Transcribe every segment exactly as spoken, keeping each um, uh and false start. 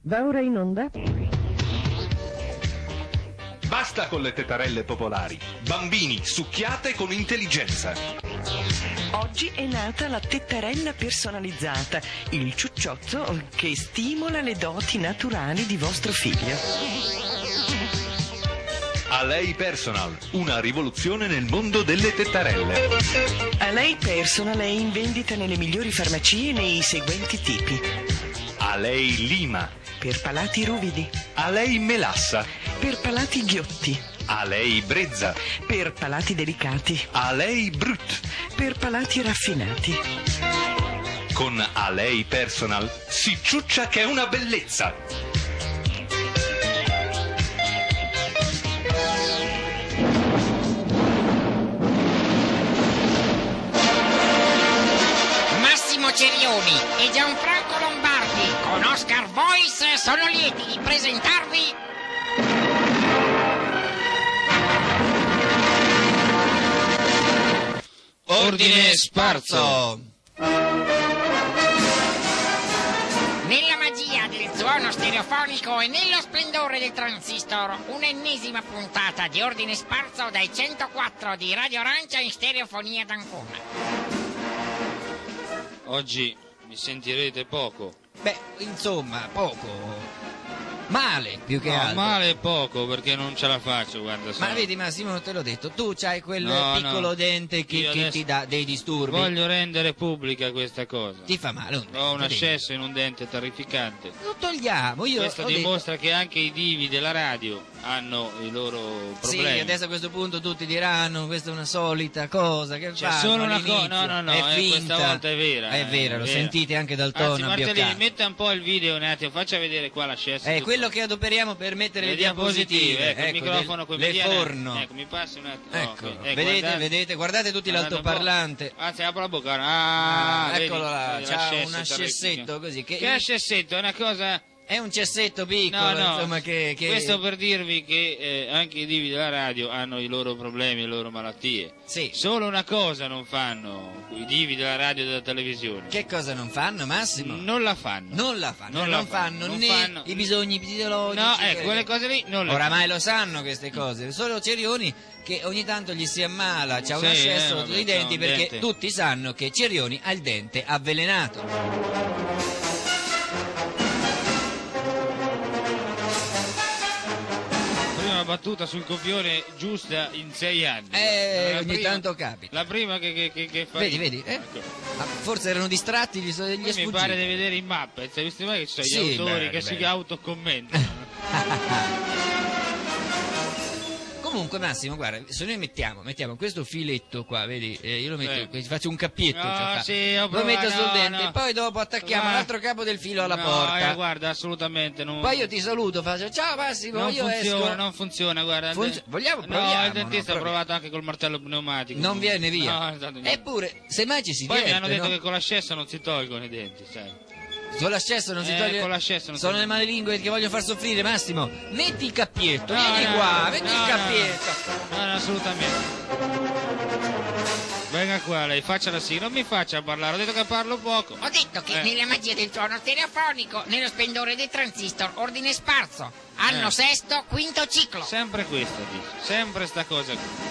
Va ora in onda. Basta con le tetarelle popolari. Bambini, succhiate con intelligenza. Oggi è nata la tettarella personalizzata, il ciucciotto che stimola le doti naturali di vostro figlio. A lei Personal, una rivoluzione nel mondo delle tettarelle. A lei Personal è in vendita nelle migliori farmacie nei seguenti tipi. A lei Lima. Per palati ruvidi. A lei Melassa. Per palati ghiotti. A lei Brezza. Per palati delicati. A lei Brut. Per palati raffinati. Con A lei Personal si ciuccia che è una bellezza. Cerioni e Gianfranco Lombardi con Oscar Voice sono lieti di presentarvi Ordine Sparso. Nella magia del suono stereofonico e nello splendore del transistor, un'ennesima puntata di Ordine Sparso dai centoquattro di Radio Arancia in stereofonia d'Ancona. Oggi mi sentirete poco. Beh, insomma, poco. Male, più che no, altro. Male poco, perché non ce la faccio, guarda. Sono... Ma vedi Massimo, te l'ho detto, tu c'hai quel no, piccolo no. dente che, che ti dà dei disturbi. Voglio rendere pubblica questa cosa. Ti fa male un dente. Ho un ascesso in un dente terrificante. Lo togliamo, io Questo ho dimostra detto... che anche i divi della radio hanno i loro problemi. Sì, adesso a questo punto tutti diranno questa è una solita cosa che C'è fanno solo una all'inizio. cosa, no, no, no, è eh, finta. questa volta è vera. È vera, è lo vera. sentite anche dal Anzi, tono Martellini, abbioccato. metta un po' il video un attimo, faccia vedere qua l'ascesso. È tutto. quello che adoperiamo per mettere le, le diapositive, ecco, il microfono del, qui, le viene, forno. Ecco, mi passi un attimo. Ecco, okay. eh, vedete, guardate, vedete, guardate tutti guardate l'altoparlante. Anzi, apro la bocca. Ah, Ah, vedi, eccolo là, vedi, c'ha l'ascesso un ascessetto così. Che, che ascessetto? È una cosa... È un cessetto piccolo, no, no, insomma, che, che... Questo per dirvi che eh, anche i divi della radio hanno i loro problemi, le loro malattie. Sì. Solo una cosa non fanno i divi della radio e della televisione. Che cosa non fanno, Massimo? Non la fanno. Non la fanno, non, non, la fanno, fanno. né Non fanno. i bisogni fisiologici. No, ecco, quelle cose lì non le Oramai fanno. lo sanno queste cose. Solo Cerioni che ogni tanto gli si ammala, c'ha un Sì, ascesso eh, sotto vabbè, i denti c'ha un perché dente. tutti sanno che Cerioni ha il dente avvelenato. Una battuta sul copione giusta in sei anni. Eh, La ogni prima- tanto capita. La prima che, che, che, che fa. Vedi, vedi? Eh? Ecco. Ah, forse erano distratti, gli, so- gli è Poi mi sfuggito. pare di vedere in mappa, hai visto mai che ci sono gli Sì, autori bene, che si bene. autocommentano? Comunque Massimo, guarda, se noi mettiamo, mettiamo questo filetto qua, vedi, eh, io lo metto, Sì. ci faccio un cappietto, No, cioè, fa- sì, ho lo provato, metto sul no, dente, no. poi dopo attacchiamo Ma- l'altro capo del filo alla no, porta. eh, guarda, assolutamente non. Poi io ti saluto, faccio ciao Massimo, non io funziona, esco. non funziona, guarda. Funzio- vogliamo- No, proviamo, il dentista no, ha provato anche col martello pneumatico. Non viene via. No, esatto, niente. Eppure, semmai ci si Poi mi diverte, hanno detto no? che con l'ascesso non si tolgono i denti, sai. Con l'ascesso non si Eh, toglie. con l'ascesso non Sono si- le malelingue che voglio far soffrire, Massimo. Metti il cappietto, No, vieni no, qua, no, metti no, il no. cappietto. No, no, assolutamente. Venga qua lei, faccia la sì, non mi faccia parlare, ho detto che parlo poco. Ho detto che Eh. nella magia del suono stereofonico, nello splendore del transistor, ordine sparso, anno Eh. sesto, quinto ciclo. Sempre questo dice, sempre sta cosa qui.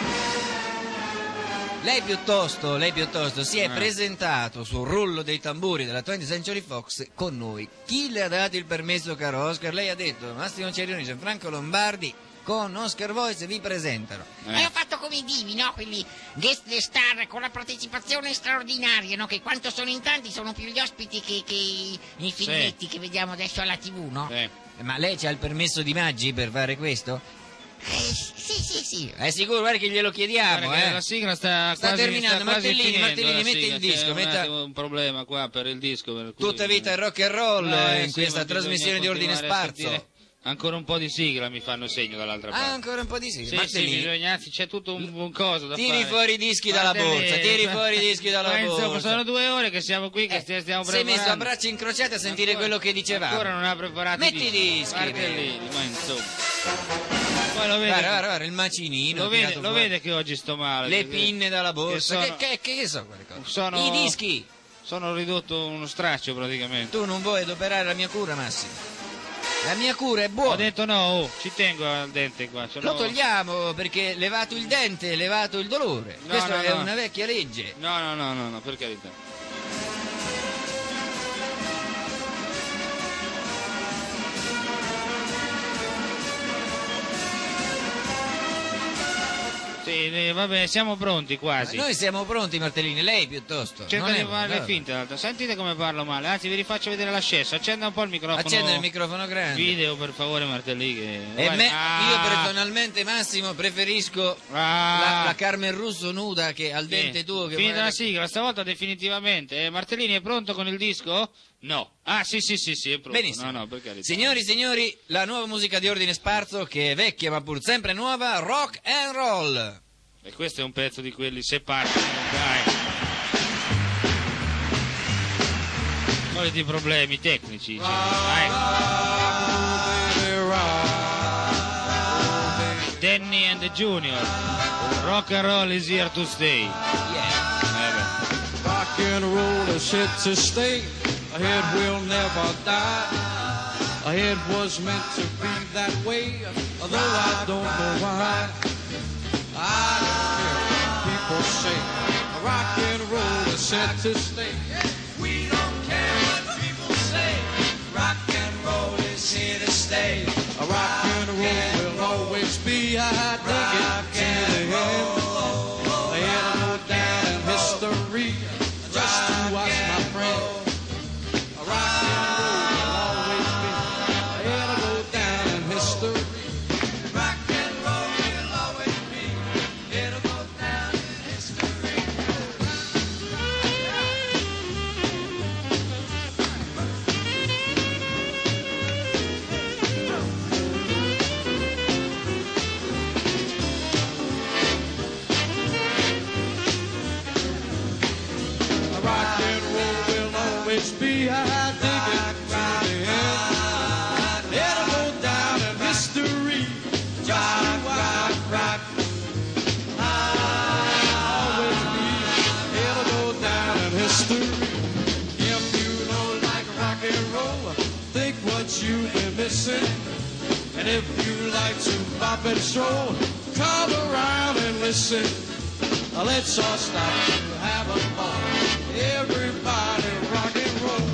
Lei piuttosto, lei piuttosto si è Eh. presentato sul rullo dei tamburi della twentieth Century Fox con noi. Chi le ha dato il permesso, caro Oscar? Lei ha detto Massimo Cerioni, Gianfranco Lombardi con Oscar Voice vi presentano. E ho fatto come i divi, no? Quelli guest star con la partecipazione straordinaria, no? Che quanto sono in tanti sono più gli ospiti che, che i filmetti che vediamo adesso alla tivù, no? Eh. Ma lei c'ha il permesso di Maggi per fare questo? Eh, sì, sì, sì. È sicuro? Guarda che glielo chiediamo, Guarda che eh. la sigla sta, Sta quasi, terminando, sta quasi Martellini, finendo Martellini, la metti sigla. il disco, C'è un, metta- attimo un problema qua per il disco, per cui- Tutta vita il rock and roll No, eh, eh, in sì, questa ma bisogna trasmissione di ordine continuare a sparso. sentire. Ancora un po' di sigla mi fanno segno dall'altra parte. Ah, ancora un po' di sì. Sì, sì, Martellini, bisogna, anzi, c'è tutto un, un coso da tiri fare. fuori i dischi dalla Martellini, borsa, tiri ma- fuori i dischi dalla ma insomma, borsa. sono due ore che siamo qui, che Eh, stia- stiamo si è preparando. messo a braccia incrociate a sentire Ancora- quello che dicevamo. Ancora non ha preparato Metti i i dischi, Martellini, ma insomma. Poi lo vede, Guarda, guarda, guarda, il macinino. lo, tirato vede, lo fuori. vede che oggi sto male. Le perché pinne dalla borsa. che Che, sono- che, che, che sono quelle cose? sono- I dischi. Sono ridotto uno straccio praticamente. Tu non vuoi adoperare la mia cura, Massimo? La mia cura è Ho buona. detto no, oh, ci tengo al dente qua. ce Lo l'ho- togliamo perché levato il dente, levato il dolore. No, Questa no, è no. una vecchia legge. No, no, no, no, no, per carità. Sì, eh, vabbè, siamo pronti quasi. Noi siamo pronti, Martellini, lei piuttosto. Cerca Non di è- fare le no. finte, l'altro. Sentite come parlo male, anzi vi rifaccio vedere l'ascesso. Accenda un po' il microfono. Accende il microfono grande. Video per favore, Martellini. Che... E Guarda- me, Ah! io personalmente, Massimo, preferisco Ah! la, la Carmen Russo nuda che al Sì. dente tuo. Che Finita vuole- la sigla, stavolta definitivamente. Eh, Martellini è pronto con il disco? No. Ah, sì, sì, sì, sì, è pronto. Benissimo. No, no, per carità. Signori, signori, la nuova musica di Ordine Sparso, che è vecchia ma pur sempre nuova, rock and roll. E questo è un pezzo di quelli se partono, dai. Soliti problemi tecnici. Dai. Danny and the Junior. Rock and roll is here to stay. Yeah. Eh beh. Rock and roll is here to stay. A head will never die. A head was meant to be that way, although I don't know why. I don't care what people say. Rock and roll is here to stay. We don't care what people say. Rock and roll is here to stay. Rock and roll will always be. I dig it to the end. It'll go down in history. Just to watch my friend. Rock and roll will always be. It'll go down in history. Rock and roll will always be. It'll go down in history. Rock and roll will always be. I dig it to the end. It'll go down in history. Just to rock, rock. Always be. It'll go down in history. If you don't like rock and roll, think what you've been missing. And if you like to bop and stroll, come around and listen. Uh, Let's all stop to have a ball. Everybody rock and roll.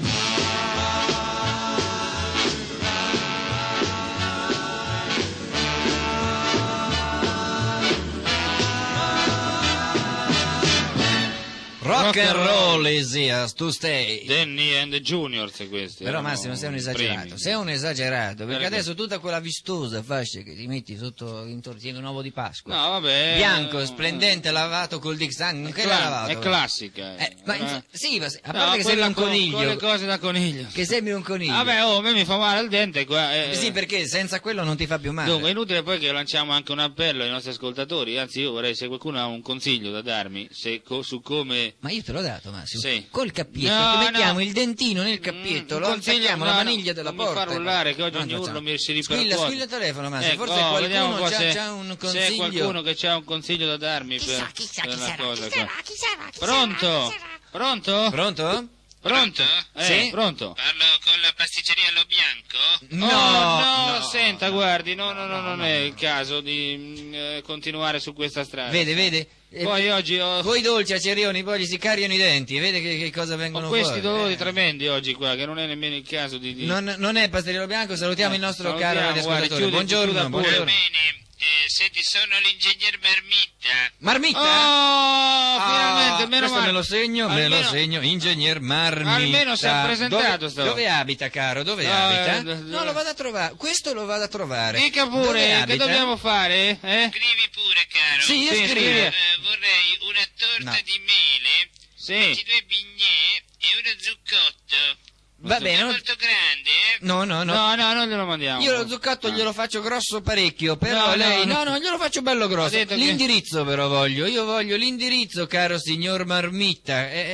Rock and roll is here to stay. Danny and the Juniors questi. Però erano Massimo, sei un esagerato, primi. sei un esagerato, perché Perché? adesso tutta quella vistosa fascia che ti metti sotto intorno, tieni un uovo di Pasqua. No, vabbè. Bianco, splendente, lavato col Dixan, non È, che cla- l'ha lavato? è classica. Eh, ma Eh. inf- sì, ma se- a No, parte che quella sembri un co- coniglio, Quelle cose da coniglio. che sembri un coniglio. Vabbè, oh, a me mi fa male il dente qua. eh. Sì, perché senza quello non ti fa più male. Dunque, è inutile poi che lanciamo anche un appello ai nostri ascoltatori, anzi io vorrei, se qualcuno ha un consiglio da darmi se co- su come... Ma io te l'ho dato, Massimo. Sì. Col cappietto, No, che mettiamo no. il dentino nel cappietto, Mm, lo un consiglio- attacchiamo alla no, no, maniglia della non mi porta. fa rullare, che oggi Non ogni facciamo. urlo mi si ripercuote. Squilla, squilla il telefono, Massimo. Ecco, Forse oh, vediamo qualcuno qua c'ha, se- c'ha un se consiglio. è qualcuno che ha un consiglio da darmi Chissà, per, chissà, per chi la sarà, cosa chi qua. sarà, chi sarà, chi Pronto? sarà, chi sarà? Pronto? Pronto? Pronto? Eh, Sì? pronto? Parlo con la pasticceria Lo Bianco? No, no, no. senta, guardi, no, no, no, non è il caso di mm, eh, continuare su questa strada. Vede, vede? Eh, Poi oggi ho, Coi dolci a Cerioni poi gli si cariano i denti, vede che, che cosa ho vengono questi fuori. dolori Eh. tremendi oggi qua, che non è nemmeno il caso di... di... Non, non è Pastoriello Bianco, salutiamo Eh, il nostro salutiamo, caro guarda, radioascoltatore. chiudi- chiuda Buongiorno, pure. buongiorno. Bene, eh, senti, sono l'ingegner Marmitta. Marmitta? Oh, Ah, finalmente, meno questo male. me lo segno, me lo Almeno- segno, ingegner Marmitta. Almeno si è presentato dove, stavolta. dove abita, caro? Dove No, abita? eh, d- No, lo vado a trovare, questo lo vado a trovare. Dica Dove pure, che abita? dobbiamo fare? Eh? Scrivi pure, caro. Sì, io Sì, scrivo. scrivi. Eh, vorrei una torta No. di mele, Sì. ventidue bignè e uno zuccotto. Va È bene, no, molto grande, eh? no, no. no. No, no, non glielo mandiamo. Io lo zuccotto glielo faccio grosso parecchio, però No, no, lei... no. No, no, glielo faccio bello grosso. Ha detto che- L'indirizzo però voglio, io voglio l'indirizzo, caro signor Marmitta. Eh, eh,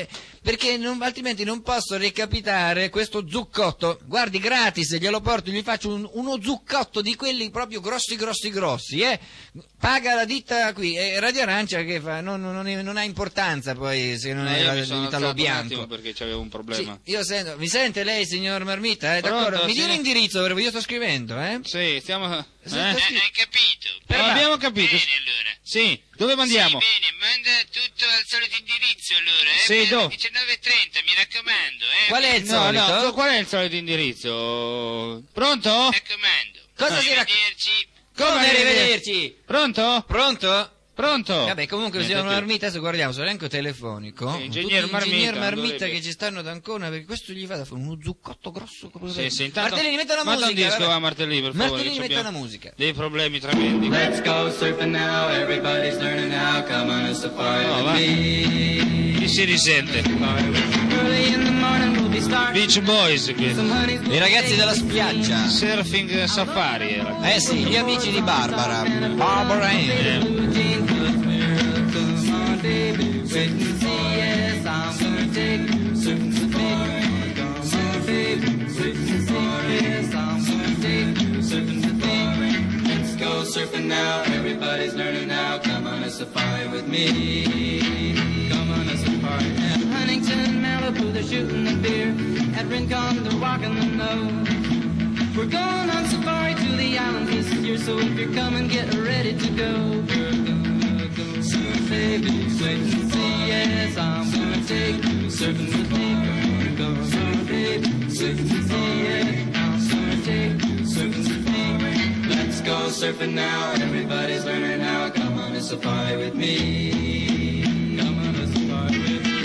perché non- altrimenti non posso recapitare questo zuccotto. Guardi, gratis, glielo porto, gli faccio un- uno zuccotto di quelli proprio grossi, grossi, grossi, eh. Paga la ditta qui, e Radio Arancia che fa, non, non- non ha importanza poi se non No, è io la- mi sono l'Italo alzato un attimo bianco. perché c'avevo un problema. Sì, io sento, mi sente lei, signor Marmita? Eh, Pronto, d'accordo, mi dia signor- l'indirizzo, perché io sto scrivendo, eh? Sì, stiamo... Eh? Sì, Eh, sì. hai capito? Eh, abbiamo capito. Bene, allora. Sì, dove mandiamo? Sì, bene, manda tutto al solito indirizzo, allora, eh? Sì, per do- le diciannove e trenta, mi raccomando, eh? Qual è il No, solito? no, qual è il solito indirizzo? Pronto? Mi raccomando. Cosa si rac- Arrivederci. Come arrivederci? Pronto? Pronto? Pronto? Vabbè, comunque, Niente signor più. Marmita, adesso guardiamo sull'elenco telefonico. Sì, tutti ingegner gli Marmita, ingegner non Marmita dovrebbe- che ci stanno ad Ancona, perché questo gli fa da fare uno zuccotto grosso come Sì, sì, intanto... Martellini, metta la manda musica. un disco vabbè. a Martellini, per favore. Martellini, che metta abbiamo la musica. Dei problemi tremendi. Let's go surfing now, everybody's learning now, come on a safari No, with va. me. Chi si risente? Early in the morning we'll be starting Beach Boys qui. some honey's I ragazzi della spiaggia. Surfing Safari era. Eh sì, gli amici di Barbara. Barbara Ann. blue jeans, look mirror, come on baby, wait and see, yes, I'm gonna take you surfing with me. Come on baby, wait and see, yes, I'm gonna take you surfing with me. Let's go surfing now, everybody's learning now, come on a safari with me. Come on a safari. At Huntington, Malibu, they're shooting the beer. At Rincon, they're walking the nose. We're going on safari to the island this year, so if you're coming, get ready to go. We're gonna go soon, baby, wait and see, yes, I'm gonna take you surfing with me. We're gonna go soon, baby, wait and see, yes, I'm gonna take you surfing with me. Let's go surfing now, everybody's learning how, come on a safari with me. Come on a safari with me.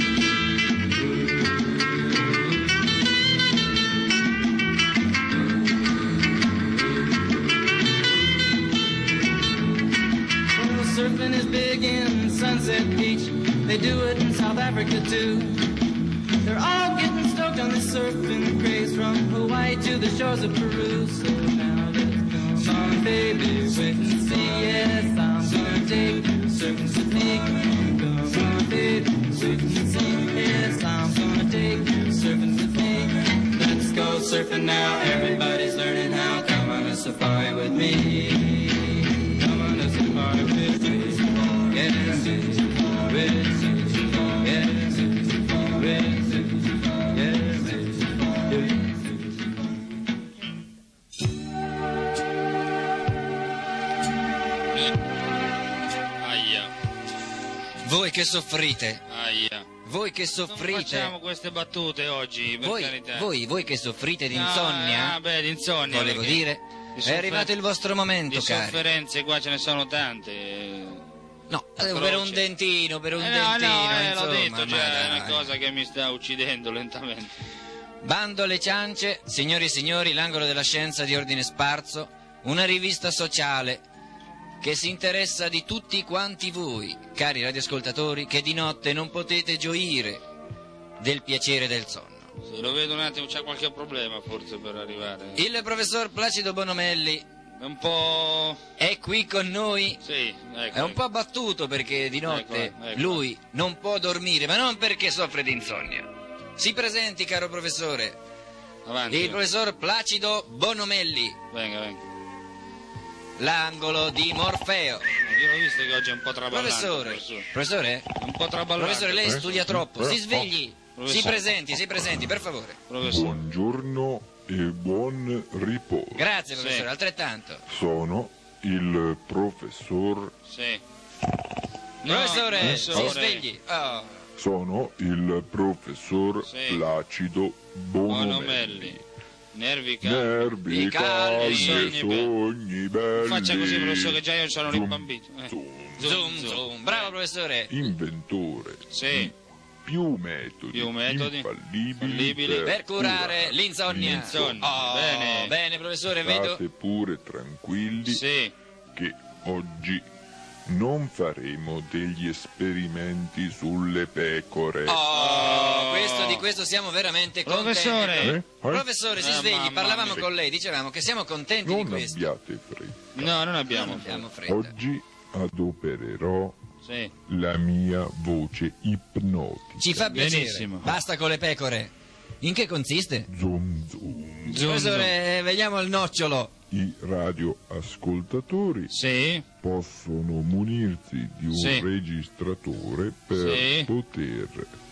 Surfing is big in Sunset Beach. They do it in South Africa too. They're all getting stoked on this surfing craze, from Hawaii to the shores of Peru. So now let's go on, baby, wait and see. Yes, I'm gonna take you surfing with me. Come on, baby, wait and see. Yes, I'm gonna take you surfing with me. Let's go surfing now. Everybody's learning how. Come on a safari with me. Come on a safari with me. Yes, yes, yes, Aia, Voi che soffrite, aia. voi che Non soffrite, facciamo queste battute oggi, per voi, carità. voi, voi che soffrite di Ah, insonnia, Ah, beh, di insonnia. volevo perché dire, di è soffer- arrivato il vostro momento, Di cari. sofferenze qua ce ne sono tante. No, eh, Croce. per un dentino, per un Eh, no, dentino, no, eh, insomma, l'ho detto, ma cioè, è una dai. cosa che mi sta uccidendo lentamente. Bando alle ciance, signori e signori, l'angolo della scienza di ordine sparso, una rivista sociale che si interessa di tutti quanti voi, cari radioascoltatori, che di notte non potete gioire del piacere del sonno. Se lo vedo un attimo, c'è qualche problema forse per arrivare. Il professor Placido Bonomelli È un po'... è qui con noi. Sì, ecco. È un po' abbattuto perché di notte Ecco, ecco. lui non può dormire, ma non perché soffre di insonnia. Si presenti, caro professore, Avanti. il professor Placido Bonomelli, Venga, venga. l'angolo di Morfeo. Io l'ho visto che oggi è un po' traballante. Professore, professore, È un po' traballante. professore, lei studia troppo, si svegli, Professore. si presenti, si presenti, per favore. Professore. Buongiorno e buon riposo. Grazie, Sì. professore, altrettanto. Sono il professor. Sì. Professore, professore. si svegli. Oh. Sono il professor Sì. Placido Bonomelli. Bonomelli. Nervi calmi. Nervi I calmi, calmi, sogni sogni belli. Faccia così, professore, che già io sono Zum, rimbambito. Eh. zum. Zoom, zoom. Bravo, professore. Inventore Sì. di più metodi, Più metodi infallibili, infallibili Per curare l'insonnia. L'insonnia. Oh, Bene. bene, professore, vedo. State pure tranquilli Sì. che oggi non faremo degli esperimenti sulle pecore. Oh, questo, di questo siamo veramente contenti. Professore. Eh? Eh? Professore, si Eh, svegli, mamma parlavamo mia. con lei, dicevamo che siamo contenti Non di questo. abbiate fretta. No, non abbiamo. Non abbiamo fretta. Oggi adopererò Sì. la mia voce ipnotica. Ci fa piacere. Benissimo. Basta con le pecore. In che consiste? Zum zum. Professore, vediamo il nocciolo. I radioascoltatori Sì. possono munirsi di un Sì. registratore per Sì. poter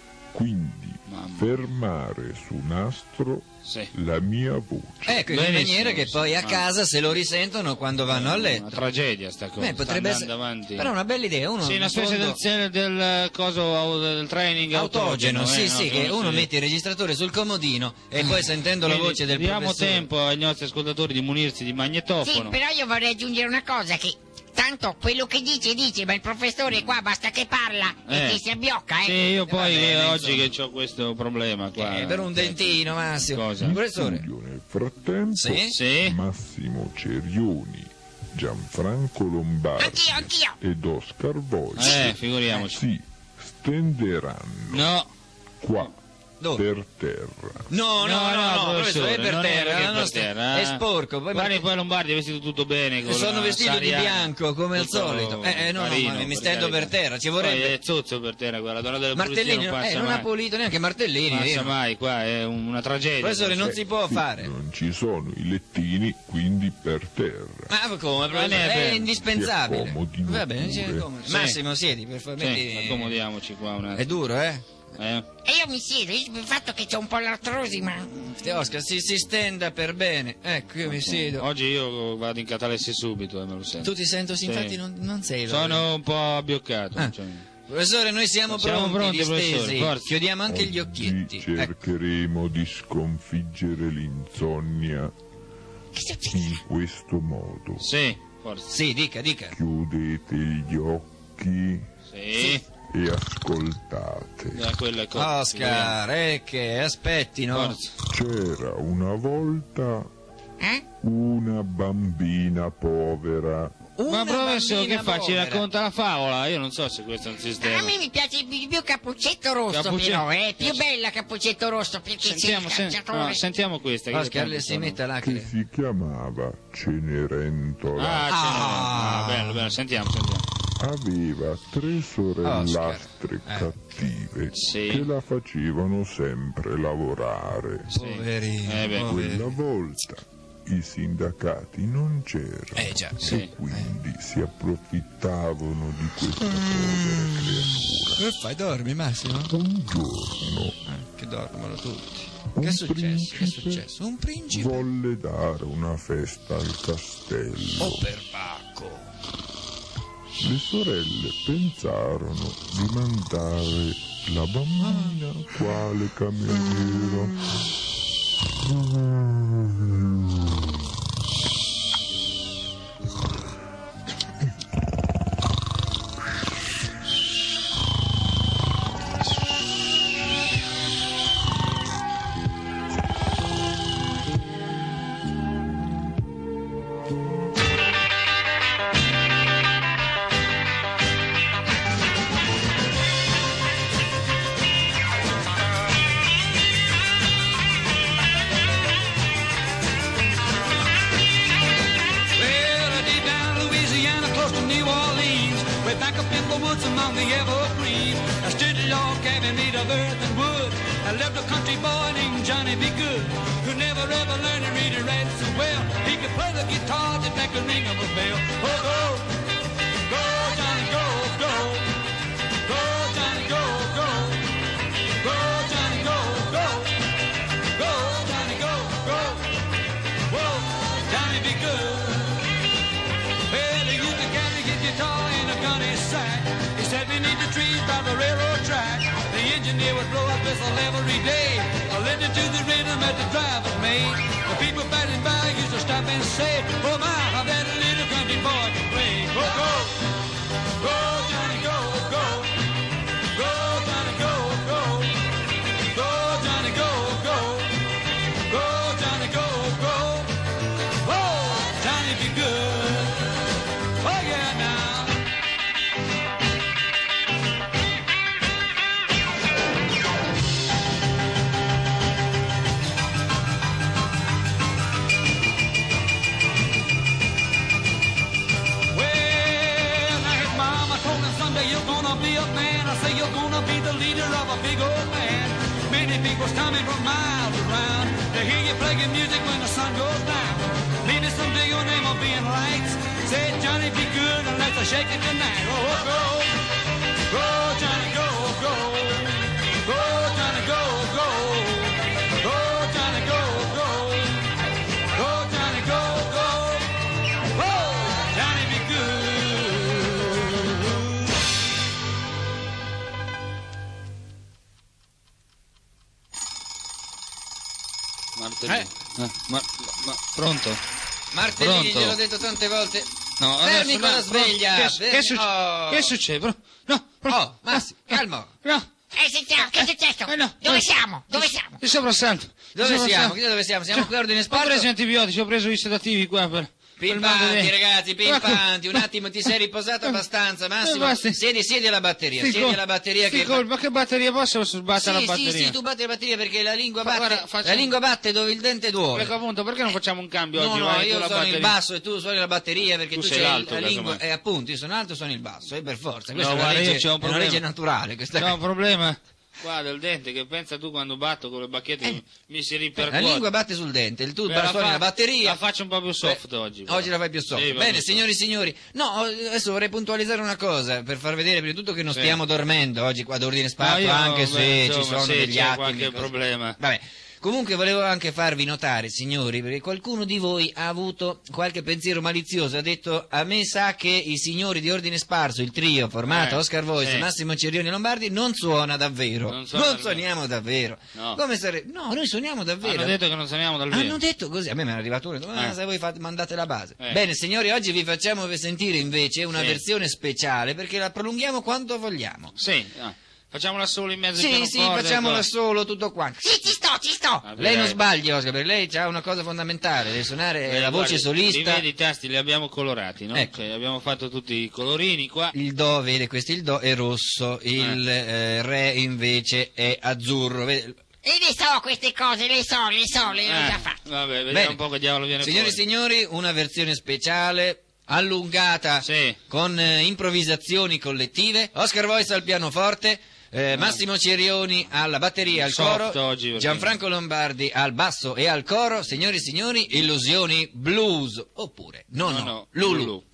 quindi Mamma. fermare su nastro Sì. la mia voce. Ecco, in Benissimo, maniera che poi a sì. casa se lo risentono quando vanno a Una letto. tragedia sta cosa. Beh, potrebbe sta essere. andando avanti. Però è una bella idea. Uno Sì, una in specie fondo- del, del coso del training autogeno, autogeno, sì, eh, sì, no? che uno Sì. mette il registratore sul comodino e poi sentendo la Quindi voce del diamo professore. tempo ai nostri ascoltatori di munirsi di Sì, magnetofono. però io vorrei aggiungere una cosa, che tanto quello che dice dice, ma il professore qua basta che parla Eh. e che si abbiocca, eh. Sì, io poi va bene, eh, oggi insomma. che ho questo problema qua. Eh, per un dentino, Massimo. Cosa? Professore. Studio nel frattempo Sì? Sì. Massimo Cerioni, Gianfranco Lombardi Anch'io, anch'io. ed Oscar Volpi Eh, figuriamoci. si stenderanno No, qua Dove? per terra. No, no, no, no, professore, è per non terra, che la per nostra- terra, è eh. sporco. Poi Guardi, poi Lombardi è vestito tutto bene. Con sono la vestito di sariana, bianco come al tutto solito. Eh, eh, no, no, carino, ma mi stendo carità. per terra, ci Poi vorrebbe. è zozzo per terra, quella donna della Martellini, polizia non eh, passa non ha mai. pulito neanche Martellini. passa vero? mai, qua è un- una tragedia. Professore, non si può Sì, fare. non ci sono i lettini, quindi per terra. Ma come, professore? Ma ne è È vero. indispersabile. Si accomodino Va bene, si pure. accomodi. Sì. Massimo, siedi, per favore. Sì, metti- accomodiamoci qua un È attimo. duro, eh? Eh? E io mi siedo, io il fatto che c'ho un po' l'artrosi, ma... Oscar, si, si stenda per bene. Ecco, io mi siedo. Oggi io vado in catalessi subito, eh, me lo sento. Tu ti sento, sì, Sì. infatti non, non sei lo- Sono un po' abbioccato. Ah. cioè. Professore, noi siamo, Siamo pronti, pronti, professore, distesi. forza. Chiudiamo anche gli Oggi occhietti. Ecco. cercheremo di sconfiggere l'insonnia Che succede? in questo modo. Sì, forse. Sì, dica, dica. Chiudete gli occhi Sì. e ascoltate. Da quella cosa. Oscar, eh che, aspetti, no? Forza. C'era una volta Eh? una bambina povera. Una Ma professore, che bambina fa? Ci povera. racconta la favola? Io non so se questo è un A sistema. me mi piace di più Cappuccetto Rosso, Cappuccetto- però, è più bella Cappuccetto Rosso, perché Sentiamo, c'è sen- il calciatore. no, sentiamo questa. che Oscar, tanto le si sono- metta là Che che... si chiamava Cenerentola. Ah, ce n'è. Ah. Ah, bello, bello, sentiamo, sentiamo. Aveva tre sorellastre Oscar, eh. cattive Sì. che la facevano sempre lavorare. Sì. Poverino, Eh beh. Quella volta i sindacati non c'erano Eh già, e sì. quindi si approfittavano di questa povera creatura. Che fai, dormi, Massimo? Un giorno Che dormono tutti. un Che è successo? Che è principe successo? Un principe? volle dare una festa al castello. Oh, per Bacco. Le sorelle pensarono di mandare la bambina quale cameriero. Well, deep down Louisiana, close to New Orleans, way back up in the woods among the evergreens, I stood a log cabin made of earth and wood. I lived a country boy named Johnny B. Good, who never ever learned to read or write so well. He could play the guitar just like the ring of a bell. Oh, go, go, Johnny, go, go, go, Johnny, go, go, go, Johnny, go, go, go, Johnny, go, go. Whoa, Johnny be good. Well, he used to carry his guitar in a gunny sack. He said we need the trees by the railroad track. The engineer would blow a whistle every day. I listened to the rhythm that the driver made. The people passing by used to stop and say, oh my, how that little country boy can play. Go, go, go, Johnny, go, go. Go, Johnny, go, go. Go, Johnny, go, go. Go, Johnny, go, go. Oh, Johnny be good. Oh, yeah, now. reggae music when the sun goes down. Maybe some big old name will be in lights. Say, Johnny, be good and let's shake it tonight. Oh, go, go, Johnny, go, go, go, Johnny, go, go, go, Johnny, go, go, go, Johnny, go, go, oh, Johnny, be good. Martellini. Eh? Eh, ma, ma, pronto? Martellini, Pronto? gliel'ho detto tante volte. No, Fermi adesso con no, la sveglia. Che, fermi- che, suc- oh. che succede? Pro- No, pro- Oh, Massi, calmo. No. Eh, sentiamo, che è successo? Eh, no. Dove Eh, siamo? Dove siamo? Il soprassalto. Dove Il siamo? soprassalto. Chi dove siamo? Siamo Cioè, qui a ordine Ho sparso? preso gli antibiotici, ho preso i sedativi qua per... per il mal Pimpanti, di- ragazzi, pimpanti, un Ecco. attimo, ti sei riposato abbastanza, Massimo? Eh, basta. Siedi, siedi alla batteria, Sti siedi col- alla batteria sti che... col- Ma che batteria posso sbattere Sì, la sì, batteria? sì, tu batti la batteria perché la lingua Fa- batte, guarda, faccio- la lingua batte dove il dente duole. Ecco appunto, perché non facciamo un cambio No, oggi? no, Vai, tu io la sono il batteria. basso e tu suoni la batteria perché Tu tu, sei c'hai l'alto, la lingua... casomai. Eh, appunto, io sono alto, sono il basso, è per forza. Questa No, è, una guarda, io legge, c'ho un è una problema. legge naturale. Questa... C'è un problema qua del dente che pensa tu quando batto con le bacchette Eh. mi si La ripercuote. lingua batte sul dente, il tu Beh, la suoni fa- la batteria... La faccio un po' più soft Beh, oggi. Oggi la fai più soft. Sì, va Bene, più signori e signori. No, adesso vorrei puntualizzare una cosa per far vedere prima di tutto che non Sì. stiamo dormendo oggi qua ad ordine sparso, No, io- anche beh, se ci insomma, sono sì, degli c'è atti. qualche cose. problema. Vabbè. Comunque volevo anche farvi notare, signori, perché qualcuno di voi ha avuto qualche pensiero malizioso, ha detto a me sa che i signori di ordine sparso, il trio formato Eh, Oscar Voice, sì. Massimo Cerioni e Lombardi, non suona davvero. Non Non, suona davvero. suoniamo davvero. No. Come sare- No, noi suoniamo davvero. Hanno detto che non suoniamo dal vivo. Hanno detto così, a me mi è arrivato uno, ah, Eh. se voi fate, mandate la base. Eh. Bene, signori, oggi vi facciamo sentire invece una Sì. versione speciale perché la prolunghiamo quanto vogliamo. Sì, ah, facciamola solo in mezzo al Sì, sì, pianoforte, facciamola ecco. solo tutto quanto. Sì, ci sto, ci sto. Ah, Lei non direi. sbagli, Oscar, perché lei ha una cosa fondamentale, deve suonare Eh, la voce guardi, solista. Li vedi i tasti, li abbiamo colorati, no? Ecco. Cioè, abbiamo fatto tutti i colorini qua. Il do, vede, questo il do è rosso, il eh, re invece è azzurro. Vede? E le so queste cose, le so, le so, le ho Eh, già fatte. vabbè, vediamo Bene. un po' che diavolo viene Signori e fuori. signori, una versione speciale, allungata, Sì. con eh, improvvisazioni collettive. Oscar Voice al pianoforte, eh, Massimo Cerioni alla batteria, al Soft coro, oggi, perché- Gianfranco Lombardi al basso e al coro. Signori e signori, Illusioni Blues, oppure no no, No, no, Lulu. Lulu.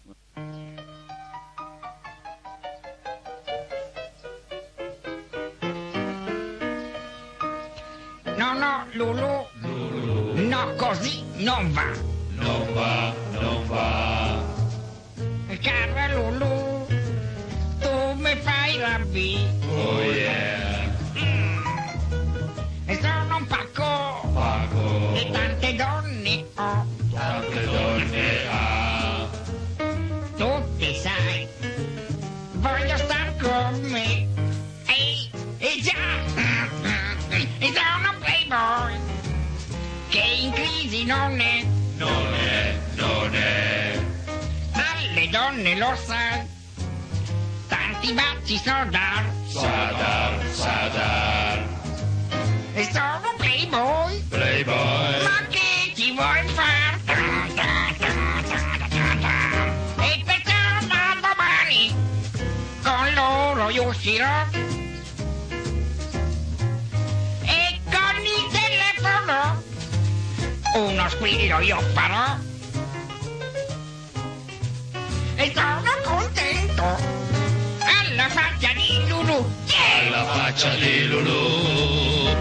No, no, Lulu. No, così non va. Non va, non va. Cara Lulu, tu mi fai rabbire. Oh yeah, E sono un pacco Paco, e tante donne ho. tante donne ha. Tutti sai, voglio star con me. Ehi, e già, e sono un playboy che in crisi non è. Non è, non è. Alle donne lo sai, tanti baci so dar. Sadar, Sadar, E sono un playboy, Playboy. ma che ci vuoi far? E perciò da domani con loro io uscirò. E con il telefono uno squillo io farò. E sono contento alla faccia di Lulu. Alla faccia di Lulu.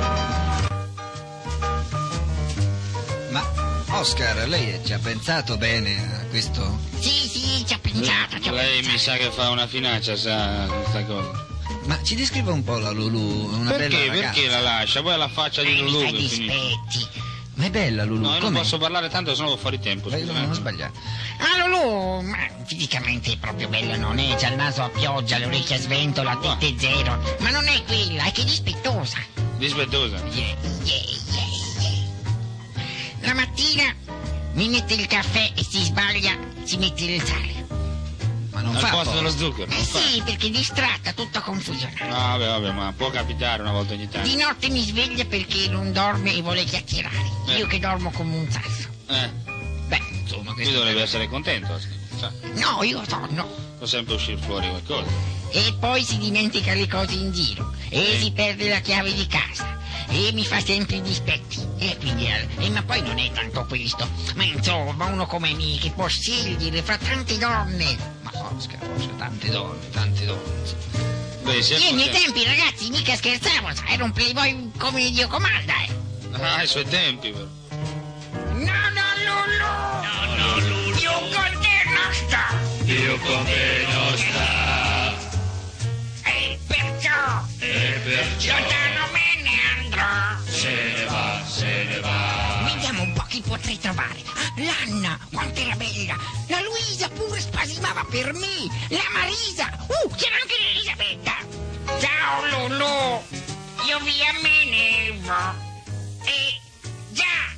Ma Oscar, lei ci ha pensato bene a questo? Sì, sì, ci ho pensato, ci ho Lei pensato. mi sa che fa una finaccia, sa, questa cosa. Ma ci descriva un po' la Lulu, una Perché? bella ragazza. Perché la lascia? Poi alla faccia di Eh, mi Lulu fai che finisce. dispetti. Ma è bella Lulu, No, io non com'è? posso parlare tanto, sennò vado fuori tempo. Beh, scusa, non eh. sbagliare. Ah, Lulu, ma fisicamente è proprio bella, non è? C'ha il naso a pioggia, le orecchie a svento, la tette zero. Ma non è quella, è che è dispettosa. Dispettosa. Yeah, yeah, yeah, yeah. La mattina mi mette il caffè e si sbaglia, si mette il sale. Ma non Al fa posto po'. dello zucchero. Eh non fa. sì, perché è distratta, tutta confusionata. No, vabbè, vabbè, ma può capitare una volta ogni tanto. Di notte mi sveglia perché non dorme e vuole chiacchierare. Eh. Io che dormo come un sasso. Eh, Beh, insomma, qui questo... dovrebbe essere contento. Oscar, sa. No, io sonno. Può sempre uscire fuori qualcosa. E poi si dimentica le cose in giro. E si perde la chiave di casa. E mi fa sempre i dispetti. E quindi, eh, eh, ma poi non è tanto questo. Ma insomma, uno come me che può scegliere fra tante donne. Ma Oscar, Oscar, tante donne, tante donne. Beh, sia Io ai miei così. tempi, ragazzi, mica scherzavo, sai, ero un playboy come Dio comanda, eh. Ah, ai suoi tempi, però. No, no, Lulu! No, no, Lulu! Io con te non sto! Io con te non sta, E perciò, e perciò lontano me ne andrò! se ne va, se ne va. Vediamo un po' chi potrei trovare. Ah, l'Anna, quanto era bella! La Luisa pure spasimava per me! La Marisa! Uh, c'era anche l'Elisabetta! Ciao, Lulu! Io via me ne vo. E già!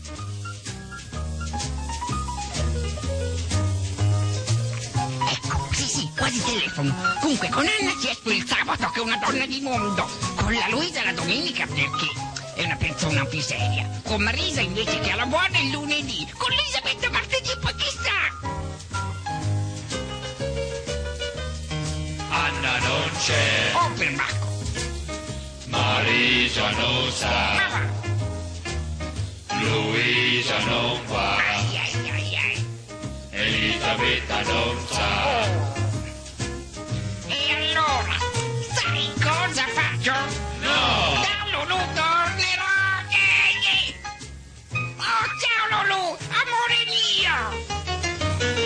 Ecco, sì, sì, quasi telefono. Comunque, con Anna ci esco il sabato che è una donna di mondo. Con la Luisa la domenica perché è una persona più seria. Con Marisa invece che alla buona il lunedì. Con Elisabetta martedì e poi chissà. Anna non c'è, Oh, per Marco. Marisa non Ma sta, va. Luisa non va, Ai, ai, ai, ai. Elisabetta non sa. Oh. E allora, sai cosa faccio? No! Da Lulu tornerò! Ehi, ehi. Oh, ciao Lulu, amore mio!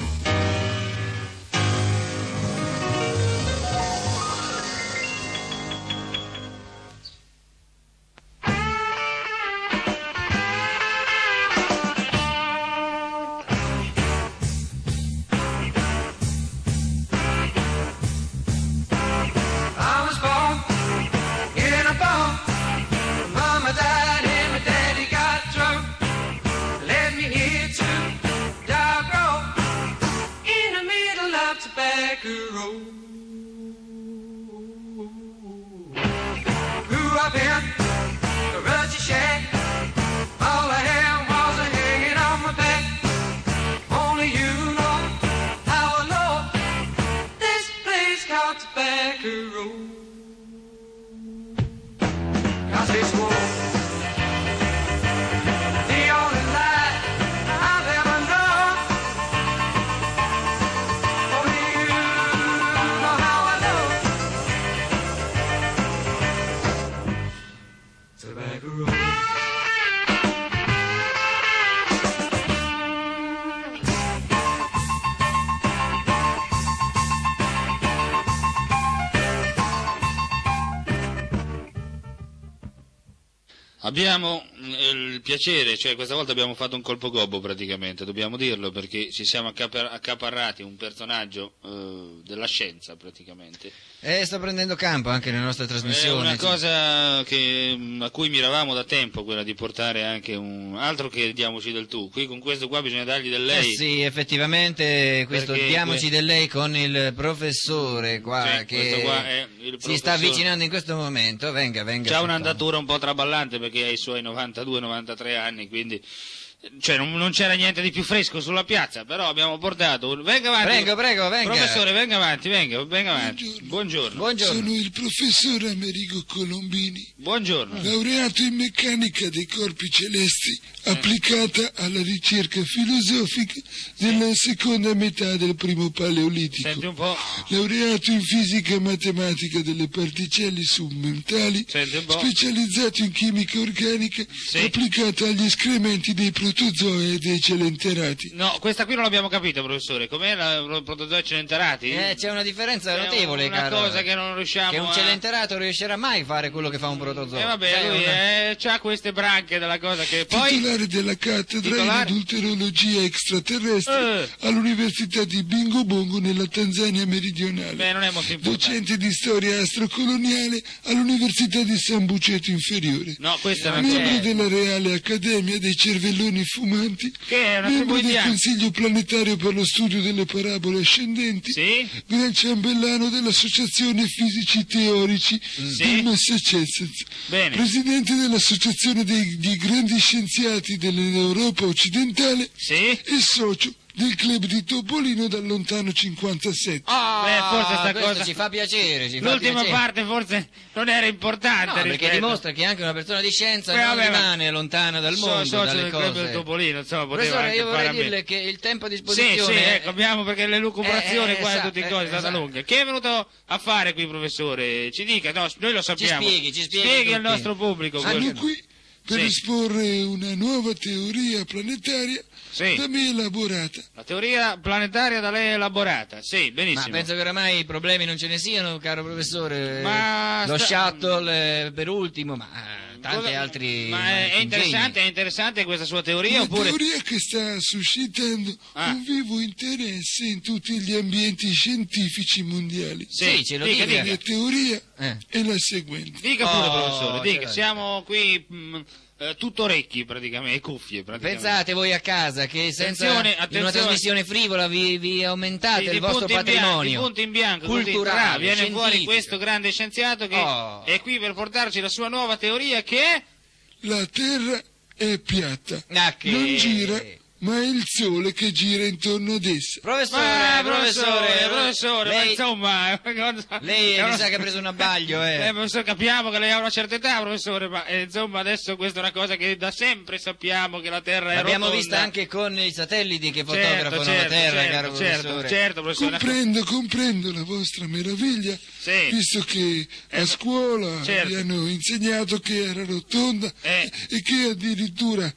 I was born in a barn. Mama died and my daddy got drunk. Led me here to Dog Road in the middle of Tobacco Road. Grew up in a rusty shack. All I had was a hanging on my back. Only you know how I love this place called Tobacco Road. 'Cause it's war, the only life I've ever known. Only you know how I love Tobacco Road. Abbiamo eh, il piacere, cioè questa volta abbiamo fatto un colpo gobbo praticamente, dobbiamo dirlo, perché ci siamo accapar- accaparrati un personaggio eh, della scienza praticamente. E sta prendendo campo anche nelle nostre È trasmissioni. una cosa che, mh, a cui miravamo da tempo, quella di portare anche un altro che diamoci del tu. Qui con questo qua bisogna dargli del lei. Eh sì, effettivamente, questo Perché diamoci que- del lei con il professore qua Cioè, questo che qua è il si sta professor- avvicinando in questo momento. Venga, venga. C'ha sul un'andatura un po' traballante perché ha i suoi novantadue novantatré anni, quindi cioè non, non c'era niente di più fresco sulla piazza, però abbiamo portato un... venga avanti. Prego, prego, venga. Professore, venga avanti, venga, venga avanti. Buongiorno. Buongiorno. Sono il professor Amerigo Colombini, Buongiorno. laureato in meccanica dei corpi celesti, applicata alla ricerca filosofica della seconda metà del primo paleolitico. Senti un po'. Laureato in fisica e matematica delle particelle submentali, Senti un po'. specializzato in chimica organica, Sì. applicata agli escrementi dei protozoa e dei celenterati. No, questa qui non l'abbiamo capita, professore. Com'è la la protozoi celenterati? Eh, c'è una differenza È notevole, una caro. cosa che non riusciamo Che un a... celenterato riuscirà mai a fare quello che fa un protozoo. Eh vabbè, Sai, lui una- eh, c'ha queste branche della cosa che poi... Titolare della cattedra Titolare? in adulterologia extraterrestre Eh. all'Università di Bingo Bongo nella Tanzania meridionale. Beh, non è molto importante. Docente di storia astrocoloniale all'Università di San Buceto Inferiore. No, questa è una Membro cosa... della Reale Accademia dei Cervelloni Fumanti. Che è una Membro tribù del indiana. Consiglio Planetario per lo Studio delle Parabole Ascendenti. Sì? Gran ciambellano dell'Associazione Fisici Teorici Sì. del Massachusetts. Bene. Presidente dell'Associazione dei, di Grandi Scienziati dell'Europa Occidentale Sì? e socio del club di Topolino dal lontano cinquantasette. Ah, Beh, forse sta questo cosa- ci fa piacere, ci fa L'ultima piacere. parte forse non era importante. No, perché rispetto- dimostra che anche una persona di scienza Beh, non vabbè, ma- rimane lontana dal So- mondo, socio dalle del club del cose. Topolino, insomma, poteva Professore, anche io fare vorrei a meno. dirle che il tempo a Sì, disposizione... sì, ecco, abbiamo perché le lucubrazioni Eh, eh, qua e esatto, tutte cose eh, è stata esatto. lunga. Che è venuto a fare qui, professore? Ci dica, no, noi lo sappiamo. spieghi, ci spieghi Spieghi al tutti. nostro pubblico. Sono quello- qui per Sì. esporre una nuova teoria planetaria Sì. da me elaborata. La teoria planetaria da lei elaborata, sì, benissimo. Ma penso che oramai problemi non ce ne siano, caro professore. Ma Lo sta- shuttle eh, per ultimo, ma eh, tanti Cosa- altri. Ma è, è ingegni. interessante, è interessante questa sua teoria Una oppure... teoria che sta suscitando Ah. un vivo interesse in tutti gli ambienti scientifici mondiali. Sì, ce lo dica, dica. La mia teoria Eh. è la seguente. Dica pure, Oh, professore, ce dica, l'ho. siamo qui mh, eh, tutto orecchi praticamente, e cuffie praticamente. Pensate voi a casa che senza Attenzione, in una attenzione. trasmissione frivola vi, vi aumentate Sì, di il vostro punto in bianco, patrimonio di punto in bianco, così, culturale, tra, viene scientifico. fuori questo grande scienziato che Oh. è qui per portarci la sua nuova teoria che è... La Terra è piatta, Ah, che- non gira, ma è il Sole che gira intorno ad essa. Professore, Ma, professore, professore, ma lei, insomma... è una cosa- lei è mi una- sa che ha preso un abbaglio, eh. Eh, professore, capiamo che lei ha una certa età, professore, ma eh, insomma adesso questa è una cosa che da sempre sappiamo che la Terra è L'abbiamo rotonda. vista anche con i satelliti che Certo, fotografano certo, la Terra, certo, caro certo, professore. certo, professore. Comprendo, comprendo la vostra meraviglia, Sì. visto che Eh, a scuola certo. vi hanno insegnato che era rotonda Eh. e che addirittura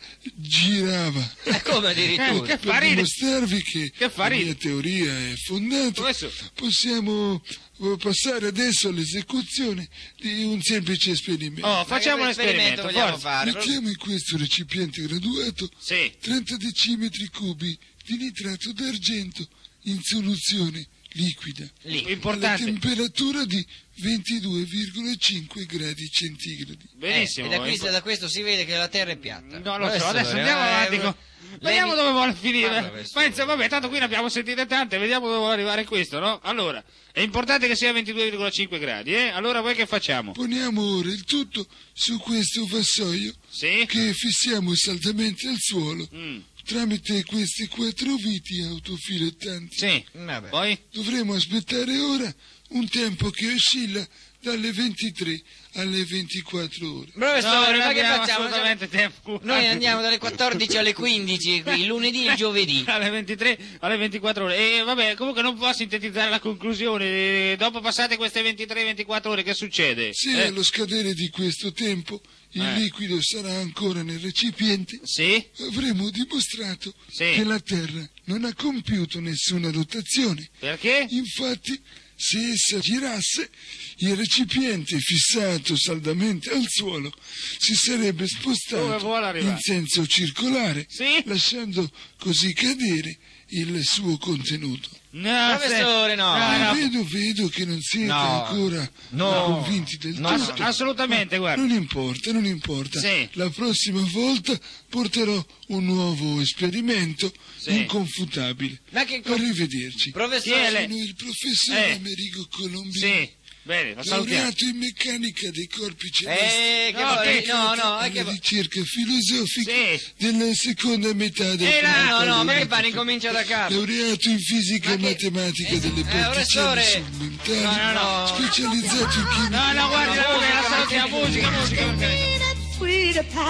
girava. Ma come addirittura? Eh, che Per fa ridere. dimostrarvi che, Che fa la ridere. mia teoria è fondata, Professore. possiamo eh, passare adesso all'esecuzione di un semplice esperimento. Oh, facciamo un Ma che esperimento, vogliamo forza. fare? Mettiamo in questo recipiente graduato Sì. trenta decimetri cubi di nitrato d'argento in soluzione liquida Lì. alla Importante. temperatura di ventidue virgola cinque gradi centigradi. Benissimo. Eh, e da, qui, impo- da questo si vede che la Terra è piatta. No, lo so, Professore, adesso andiamo eh, avanti. con- lei Vediamo mi- dove vuole Ma, finire. professore. Ma insomma, vabbè, tanto qui ne abbiamo sentite tante, vediamo dove vuole arrivare questo, no? Allora, è importante che sia ventidue virgola cinque gradi, eh? Allora voi che facciamo? Poniamo ora il tutto su questo vassoio Sì? che fissiamo saldamente al suolo Mm, tramite questi quattro viti autofilettanti. sì. Vabbè. Poi? Dovremo aspettare ora un tempo che oscilla dalle ventitré alle ventiquattro ore. Professore, No, non ma che abbiamo facciamo? assolutamente tempo. Noi andiamo dalle quattordici alle quindici, qui, il lunedì e il giovedì. alle ventitré, alle ventiquattro ore. E vabbè, comunque non può sintetizzare la conclusione. Eh, Dopo passate queste ventitré ventiquattro ore, che succede? Se Eh, allo scadere di questo tempo il Eh. liquido sarà ancora nel recipiente, Sì? avremo dimostrato Sì. che la Terra non ha compiuto nessuna rotazione. Perché? Infatti, se essa girasse, il recipiente fissato saldamente al suolo si sarebbe Dove spostato vuole arrivare? in senso circolare, Sì? lasciando così cadere il suo contenuto. No, Professore, se- no. no, no. Vedo, vedo che non siete No. ancora No. convinti del No, tutto. Ass- assolutamente, guarda. Non importa, non importa. Sì. La prossima volta porterò un nuovo esperimento Sì. inconfutabile. Ma che co- Arrivederci. Chi è Professore, lei? Sono il professore Eh. Amerigo Colombini, Sì, bene, lo salutiamo. laureato in meccanica dei corpi celesti. eh, che No, vuole- che- no, no, è alla che vo- ricerca filosofica Sì. della seconda metà del Eh, là, pianeta no, no, ma che Olimpico. fa, ricomincia da capo. Laureato in fisica Ma e che- matematica eh, delle eh, particelle professore. supplementari, No, no, no. specializzato in chimica. No, no, guardi, no, vabbè, la salutiamo, musica, musica, per carità. Sweetie pie.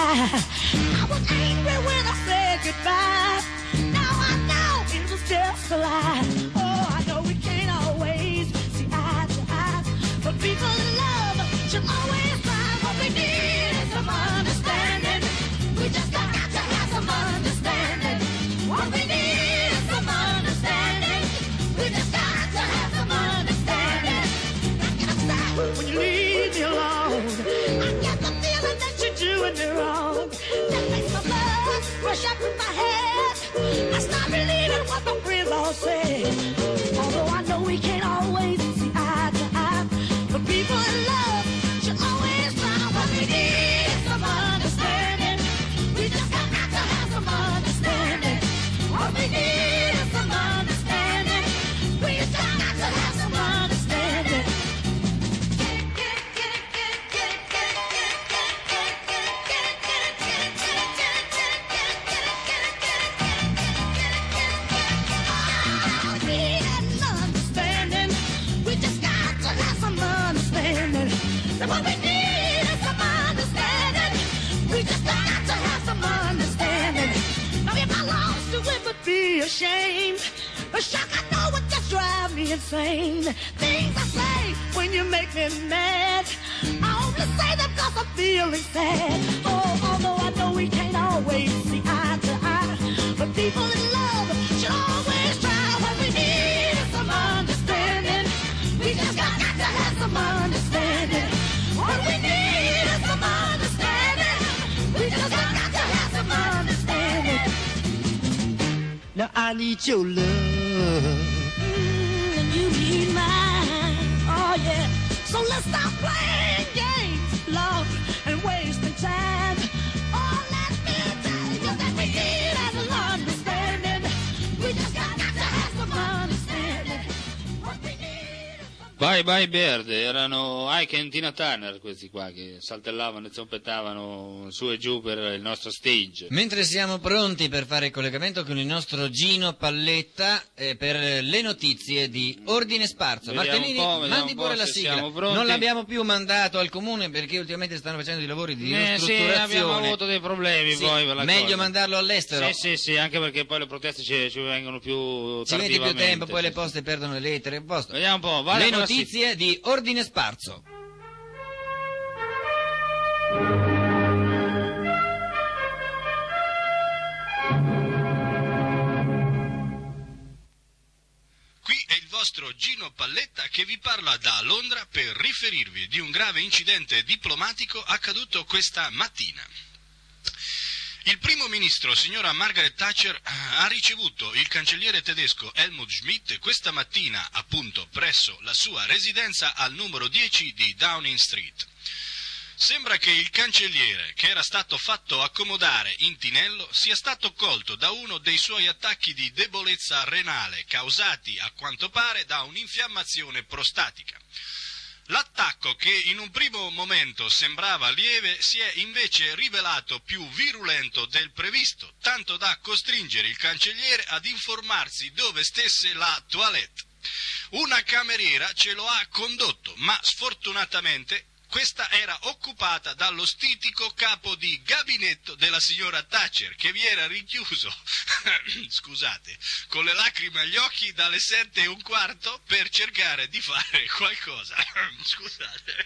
I was angry when I said goodbye. Now I know it was just a lie. Oh, I know we can't always see eye to eye, but people in love should always try. What we need is some understanding. We just got to have some understanding. What we need is some understanding. We just got to have some understanding. I can't stop when you leave me alone. I get the feeling that you're doing me wrong. That makes my blood rush up in my head. I stop believing what my friends all say. Although I know we can't always see eye to eye, but people in love should always try. What we need is some understanding. We just got to have some understanding. What we need is some understanding. We just got to have some understanding. ashamed. But Shock, I know what just drives me insane. Things I say when you make me mad, I only say them cause I'm feeling sad. Oh, although I know we can't always see eye to eye, but people in love should always try. What we need is some understanding. We just got, got to have some understanding. What we need is some understanding. We just got, got to have some understanding. Now I need your love, mm, and you need mine. Oh yeah. So let's stop playing games, love, and wasting time. Oh, let me tell you that we need an understanding. We just got, got to have some understanding. What we need is some... Bye Bye Bird, erano Ike e Tina Turner questi qua che saltellavano e zompettavano su e giù per il nostro stage. Mentre siamo pronti per fare il collegamento con il nostro Gino Palletta eh, per le notizie di Ordine Sparso. Vediamo Martellini, un po', vediamo mandi un po' pure la se sigla. siamo pronti. Non l'abbiamo più mandato al comune perché ultimamente stanno facendo dei lavori di Eh sì, ristrutturazione. abbiamo avuto dei problemi Sì, poi per la meglio cosa. mandarlo all'estero. Sì, sì, sì, anche perché poi le proteste ci, ci vengono più Ci metti più tardivamente. tempo, poi sì, le poste perdono le lettere. Posto. Vediamo un po', vale Le con la notizie di Ordine Sparso. Qui è il vostro Gino Palletta che vi parla da Londra per riferirvi di un grave incidente diplomatico accaduto questa mattina. Il primo ministro, signora Margaret Thatcher, ha ricevuto il cancelliere tedesco Helmut Schmidt questa mattina, appunto, presso la sua residenza al numero dieci di Downing Street. Sembra che il cancelliere, che era stato fatto accomodare in tinello, sia stato colto da uno dei suoi attacchi di debolezza renale, causati, a quanto pare, da un'infiammazione prostatica. L'attacco, che in un primo momento sembrava lieve, si è invece rivelato più virulento del previsto, tanto da costringere il cancelliere ad informarsi dove stesse la toilette. Una cameriera ce lo ha condotto, ma sfortunatamente questa era occupata dallo stitico capo di gabinetto della signora Thatcher, che vi era rinchiuso, scusate, con le lacrime agli occhi dalle sette e un quarto per cercare di fare qualcosa. Scusate.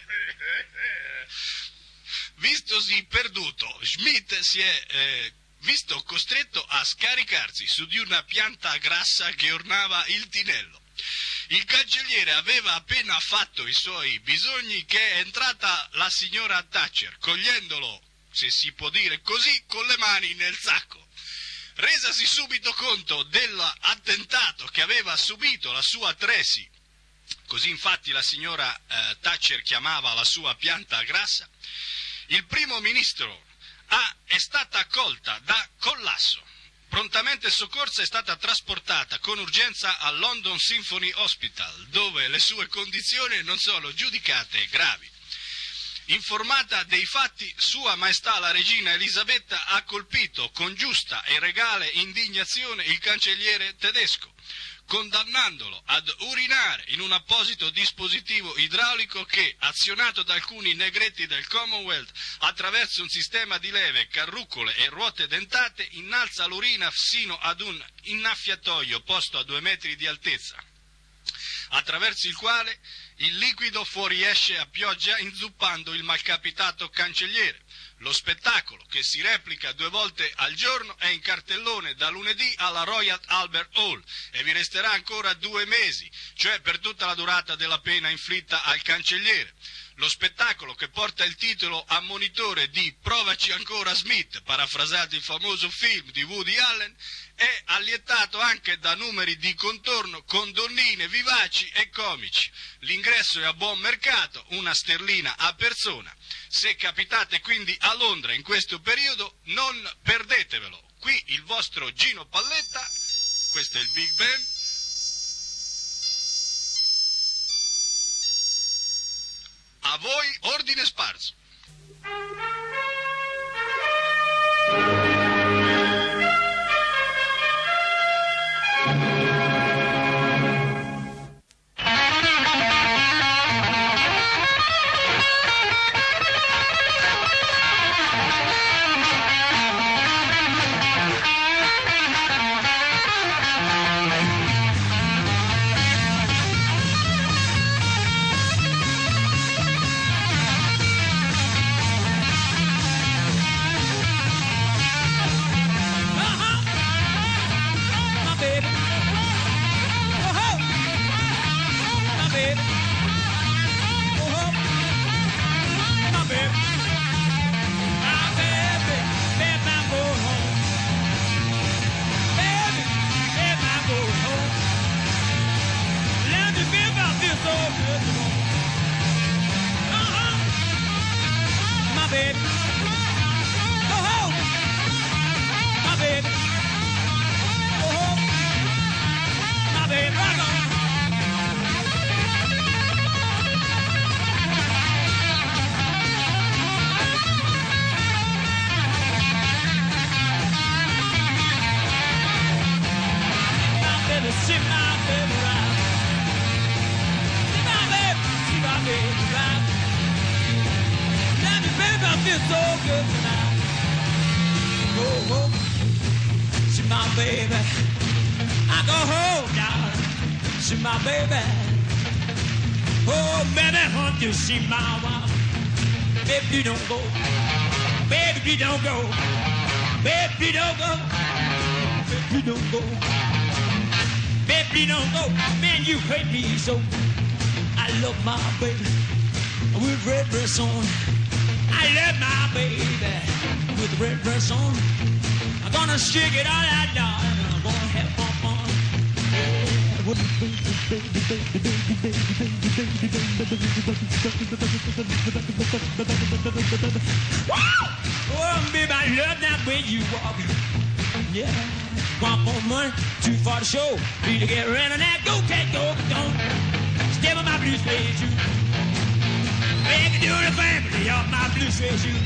Vistosi perduto, Schmidt si è eh, visto costretto a scaricarsi su di una pianta grassa che ornava il tinello. Il cancelliere aveva appena fatto i suoi bisogni che è entrata la signora Thatcher, cogliendolo, se si può dire così, con le mani nel sacco. Resasi subito conto dell'attentato che aveva subito la sua Tracy, così infatti la signora eh, Thatcher chiamava la sua pianta grassa, il primo ministro ha, è stata colta da collasso. Prontamente soccorsa, è stata trasportata con urgenza al London Symphony Hospital, dove le sue condizioni non sono giudicate gravi. Informata dei fatti, Sua Maestà la Regina Elisabetta ha colpito con giusta e regale indignazione il cancelliere tedesco, condannandolo ad urinare in un apposito dispositivo idraulico che, azionato da alcuni negretti del Commonwealth attraverso un sistema di leve, carrucole e ruote dentate, innalza l'urina sino ad un innaffiatoio posto a due metri di altezza, attraverso il quale il liquido fuoriesce a pioggia inzuppando il malcapitato cancelliere. Lo spettacolo, che si replica due volte al giorno, è in cartellone da lunedì alla Royal Albert Hall e vi resterà ancora due mesi, cioè per tutta la durata della pena inflitta al cancelliere. Lo spettacolo, che porta il titolo ammonitore di Provaci ancora Smith, parafrasato il famoso film di Woody Allen, è allietato anche da numeri di contorno con donnine vivaci e comici. L'ingresso è a buon mercato, una sterlina a persona. Se capitate quindi a Londra in questo periodo, non perdetevelo. Qui il vostro Gino Palletta, questo è il Big Ben. A voi Ordine Sparso. see my baby ride. See my baby, see my baby ride. Now me baby, I feel so good tonight. Oh, oh, see my baby. I go home now, see my baby. Oh, baby, hunt you see my wife. Baby, don't go. Baby, don't go. Baby, don't go. Baby, don't go. Baby, don't go. Man, you hurt me so. I love my baby with red dress on. I love my baby with red dress on. I'm gonna shake it all out now and I'm gonna have fun. Oh, baby, I love that way you walk. Yeah, want more money, too far to show. Need to get rid of that. Go, cat, go, don't. Step on my blue suede shoe. Make it do the family of my blue suede shoe.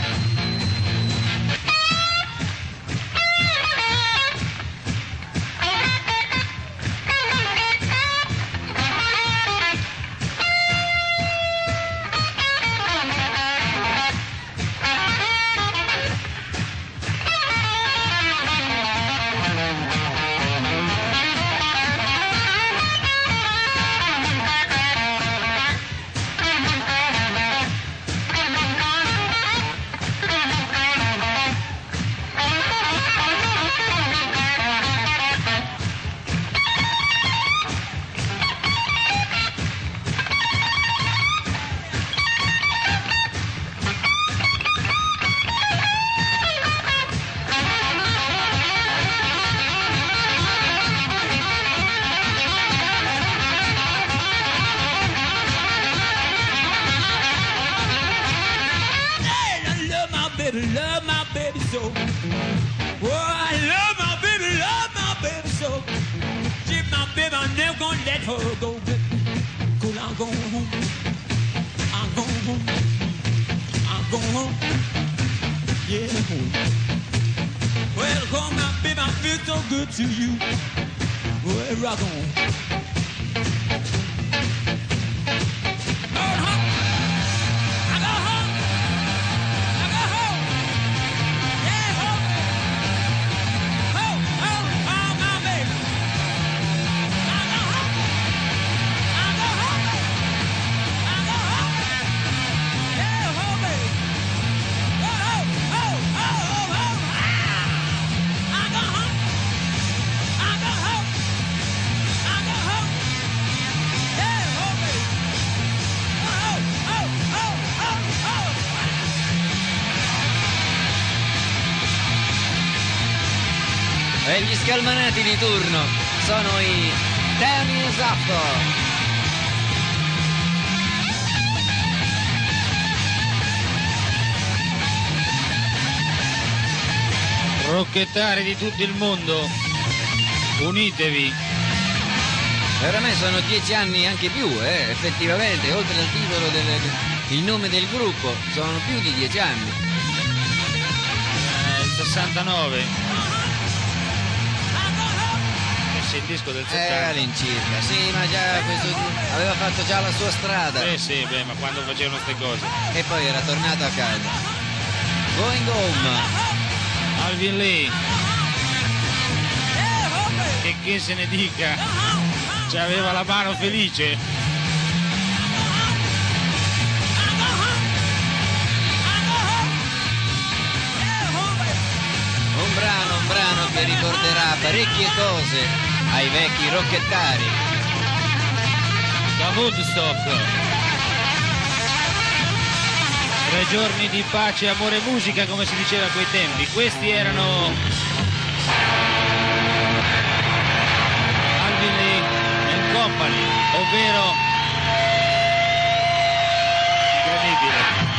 Love my baby so. Oh, I love my baby, love my baby so. She's my baby, I'm never gonna let her go. Cause I'm going home. I'm going home. I'm going home. Yeah, home. Well, come my baby, I feel so good to you. Well, rock on. E gli scalmanati di turno sono i Temi Esatto. Rocchettari di tutto il mondo, unitevi. Veramente sono dieci anni, anche più, eh, effettivamente, oltre al titolo del il nome del gruppo, sono più di dieci anni. Eh, il sessantanove. Il disco del settanta. Eh, all'incirca, sì, ma già questo aveva fatto già la sua strada. Eh sì, beh, ma quando facevano queste cose. E poi era tornato a casa. Going Home. Alvin Lee. E che se ne dica, c'aveva la mano felice. Un brano, un brano che ricorderà parecchie cose ai vecchi rocchettari. Da Woodstock. Tre giorni di pace, amore e musica, come si diceva a quei tempi. Questi erano Alvin Lee and Company, ovvero incredibile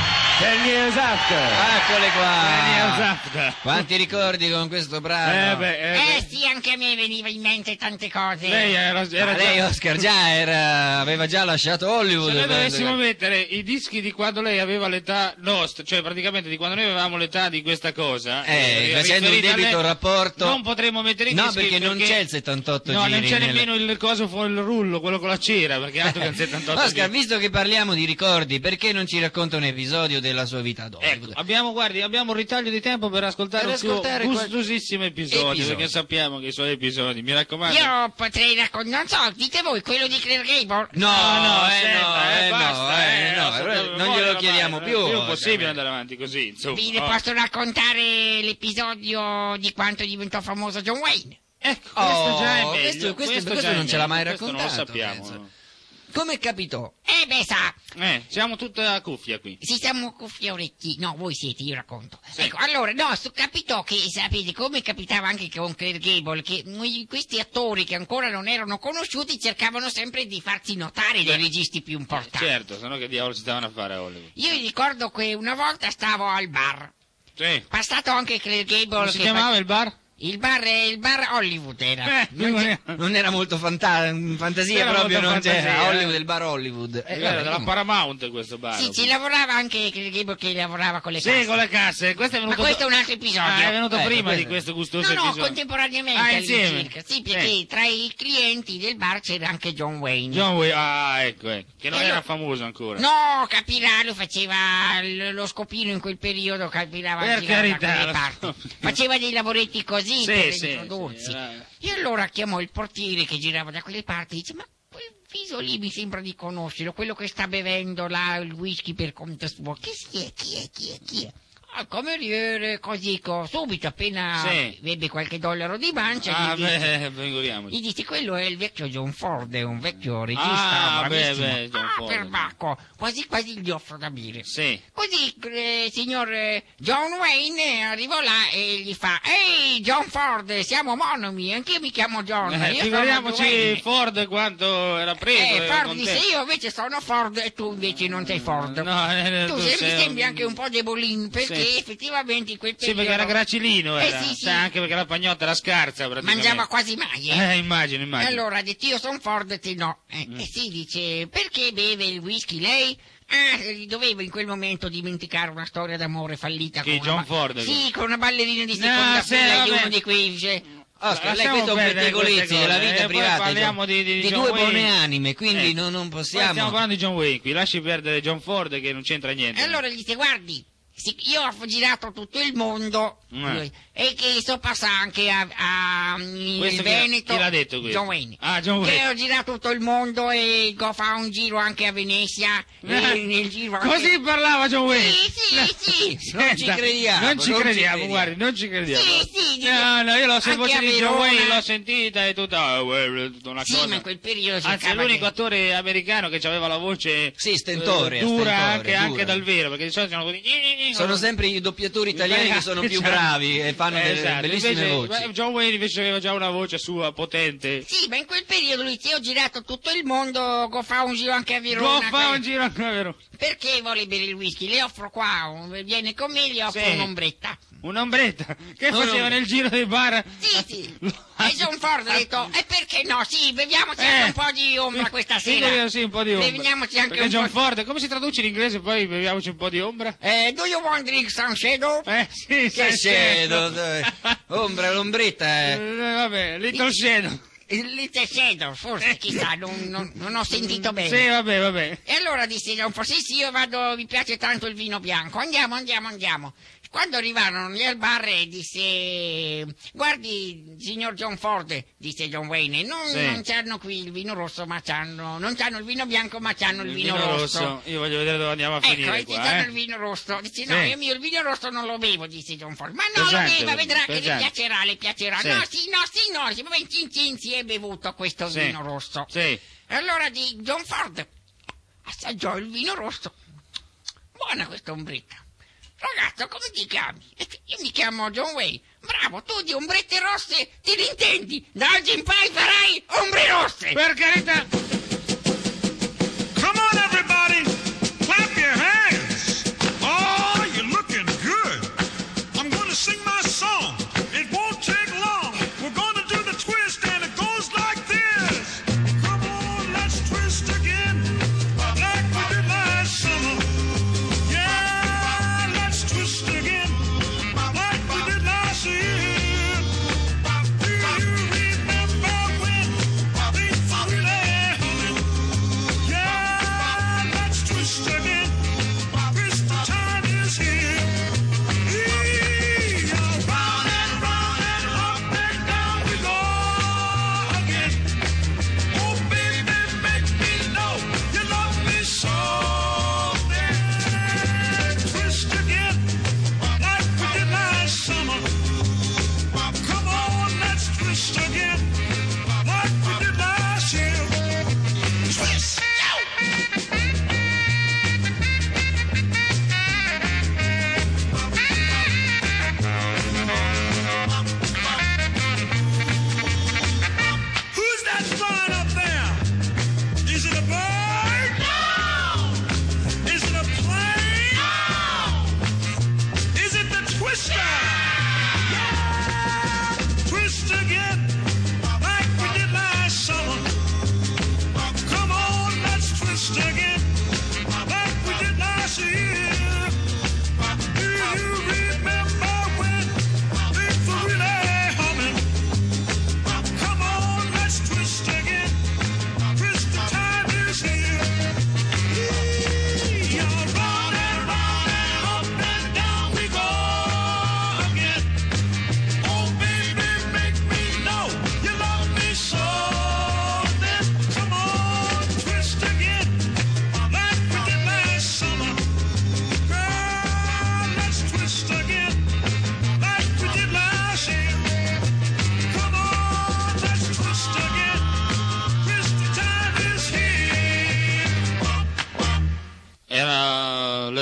esatto. Eccole qua. Esatto. Quanti ricordi con questo brano? Eh, beh, eh, Eh sì, anche a me veniva in mente tante cose. lei era, era Ma lei, già... Oscar, già era, aveva già lasciato Hollywood. Se noi penso dovessimo che- mettere i dischi di quando lei aveva l'età nostra, cioè praticamente di quando noi avevamo l'età di questa cosa, Eh, eh, facendo un riferita a debito lei, rapporto. non potremmo mettere i No, dischi perché non c'è il settantotto no, giri non c'è nel- nemmeno il coso fuori il rullo, quello con la cera, perché altro che il settantotto Oscar, giri. visto che parliamo di ricordi, perché non ci racconta un episodio della sua vita ad Hollywood? Ecco, abbiamo, guardi, abbiamo un ritaglio di tempo per ascoltare Per un suo ascoltare qual- gustosissimo episodio, Episodio. perché sappiamo che i suoi episodi, mi raccomando. Io potrei raccontare, non so, dite voi, quello di Claire Gable? No, No, no, eh, senta, no, eh, eh, basta, no, eh, eh, no, lo allora sapevo, non glielo ormai, chiediamo non più. è più Oscar. possibile andare avanti così, insomma. Vi Oh. posso raccontare l'episodio di quanto diventò famoso John Wayne? Ecco, Oh, questo già è meglio. questo- questo- questo già è non ce l'ha mai meglio, questo non lo raccontato, sappiamo. penso. Come capitò? Eh beh sa, Eh, siamo tutte a cuffia qui. si siamo cuffie a orecchi, no voi siete, io racconto. Ecco, allora, no, su- capitò che, sapete, come capitava anche con Claire Gable, che noi- questi attori che ancora non erano conosciuti cercavano sempre di farsi notare dai registi più importanti. Certo, sennò che diavolo si stavano a fare a Hollywood. Io ricordo che una volta stavo al bar, Sì. passato anche Claire Gable. Come si che chiamava fa- il bar? Il bar, è- il bar Hollywood era. Eh, Non, non è- non era molto fanta- fantasia Era proprio, molto non c'era. fantasia, eh. Hollywood, il bar Hollywood. Eh, Era vabbè, della comunque. Paramount questo bar. Sì, ci lavorava anche Claire Gable che lavorava con le Sì, casse. con le casse. Questo è Ma venuto questo è un altro episodio. Ah, è venuto Ecco, prima questo- di questo gustoso No, no, episodio. contemporaneamente Ah, insieme? all'incirca. Sì, perché Sì. tra i clienti del bar c'era anche John Wayne. John Wayne, ah, ecco, ecco, che non E era lo- famoso ancora. No, capirà, lui faceva l- lo scopino in quel periodo, capirava Per girava da carità, quelle lo parti. scopino. Faceva dei lavoretti così Sì, per sì, introdursi. sì, era- E allora chiamò il portiere che girava da quelle parti e dice: ma quel viso lì mi sembra di conoscerlo, quello che sta bevendo là il whisky per conto suo. Chi si è? Chi è? Chi è? Chi è? Al cameriere, così, co- subito, appena Sì. ebbe qualche dollaro di mancia, Ah, gli, disse, beh, figuriamoci. gli disse: quello è il vecchio John Ford, è un vecchio regista, Ah, beh, bravissimo. beh, John ah, Ford. perbacco, quasi quasi gli offro da bere. Sì. Così eh, signor eh, John Wayne arrivò là e gli fa: ehi John Ford, siamo monomi, anch'io mi chiamo John. Eh, io figuriamoci sono Wayne." Ford quanto era preso. Eh, era Ford con disse: te. io invece sono Ford e tu invece non sei Ford. No, eh, tu tu se- sei mi sembri un- anche un po' debolin perché Sì. effettivamente in quel Sì, periodo perché era gracilino, Eh, era. sì, sì. Sai, anche perché la pagnotta era scarsa, praticamente. mangiava quasi mai, eh. Eh, immagino, E immagino. allora ha detto: io sono Ford e te no. Eh, Mm. E si dice: perché beve il whisky lei? Ah, doveva in quel momento dimenticare una storia d'amore fallita Chi, con una John ba- Ford? Sì, con una ballerina di No, seconda sì, fila di vabbè. uno di quei dice, Oscar, lei Lasciamo questo è un perdere pettegolezzi queste della cose, vita eh, poi privata parliamo cioè, di- di John due Wayne. buone anime, quindi Eh. non, non Poi possiamo. stiamo parlando di John Wayne qui, lasci perdere John Ford che non c'entra niente. E allora gli dice: guardi, sì, io ho girato tutto il mondo Eh. e che so passa anche a, a- il Questo chi- Veneto. chi l'ha detto questo? John Wayne. Ah, John Che Wayne. ho girato tutto il mondo e go fa un giro anche a Venezia. E nel giro anche- Così parlava John Wayne. Sì, sì, sì. Non ci crediamo, Non ci non ci crediamo, crediamo. guardi, non ci crediamo. Sì, sì, dice- No, no, io l'ho anche sentito voce a di John Verona. Wayne, l'ho sentita e tutta, ah, uè, tutta una Sì, cosa. ma in quel periodo Anzi, è cercava l'unico che- attore americano che aveva la voce Sì, stentore, eh, dura, stentore, anche, dura. anche dal vero, perché di solito sono così. Sono sempre i doppiatori italiani che sono più bravi e fanno Eh, delle esatto. bellissime Invece, voci. beh, John Wayne invece aveva già una voce sua potente. Sì, ma in quel periodo lui dice: ho girato tutto il mondo, go fa un giro anche a Verona. Go fa un giro anche a Verona. Perché vuole bere il whisky? Le offro qua, un- viene con me, gli offro Sì. un'ombretta. Un'ombretta che No, faceva no. nel giro dei bar. Sì, sì. E John Ford ha detto: e perché no? Sì, beviamoci Eh. anche un po' di ombra questa Sì, sera. sì, un po' di ombra. Beviamoci anche Perché un John po' Ford, come si traduce in inglese? Poi beviamoci un po' di ombra? Eh, do you want drink some shadow? Eh, sì, Che sì, shadow, sì. dai. Ombra, l'ombretta Eh, è... vabbè, Little Shadow. Il Little Shadow, forse, chissà, non, non- non ho sentito bene. Sì, vabbè, vabbè. E allora disse John Ford: sì, sì, io vado, mi piace tanto il vino bianco, andiamo, andiamo, andiamo. Quando arrivarono lì al bar eh, disse: guardi, signor John Ford, disse John Wayne, non, Sì. non c'hanno qui il vino rosso, ma c'hanno, non c'hanno il vino bianco, ma c'hanno il, vino, rosso. Io voglio vedere dove andiamo a Ecco, finire e ti qua, danno eh. il vino rosso. Dice: no, Sì. io mio il vino rosso non lo bevo, disse John Ford. Ma no, Pesante, lo beva, vedrà che le pesante. piacerà, le piacerà. Sì. No, sì, no, sì, no. Dice: vabbè, cin cin si è bevuto questo Sì. vino rosso. Sì. E allora di John Ford assaggiò il vino rosso. Buona questa ombretta. Ragazzo, come ti chiami? E che- Io mi chiamo John Wayne. Bravo, tu di ombrette rosse te ne intendi. Da oggi in poi farai ombre rosse. Per carità. Come on, everybody, clap your hands. All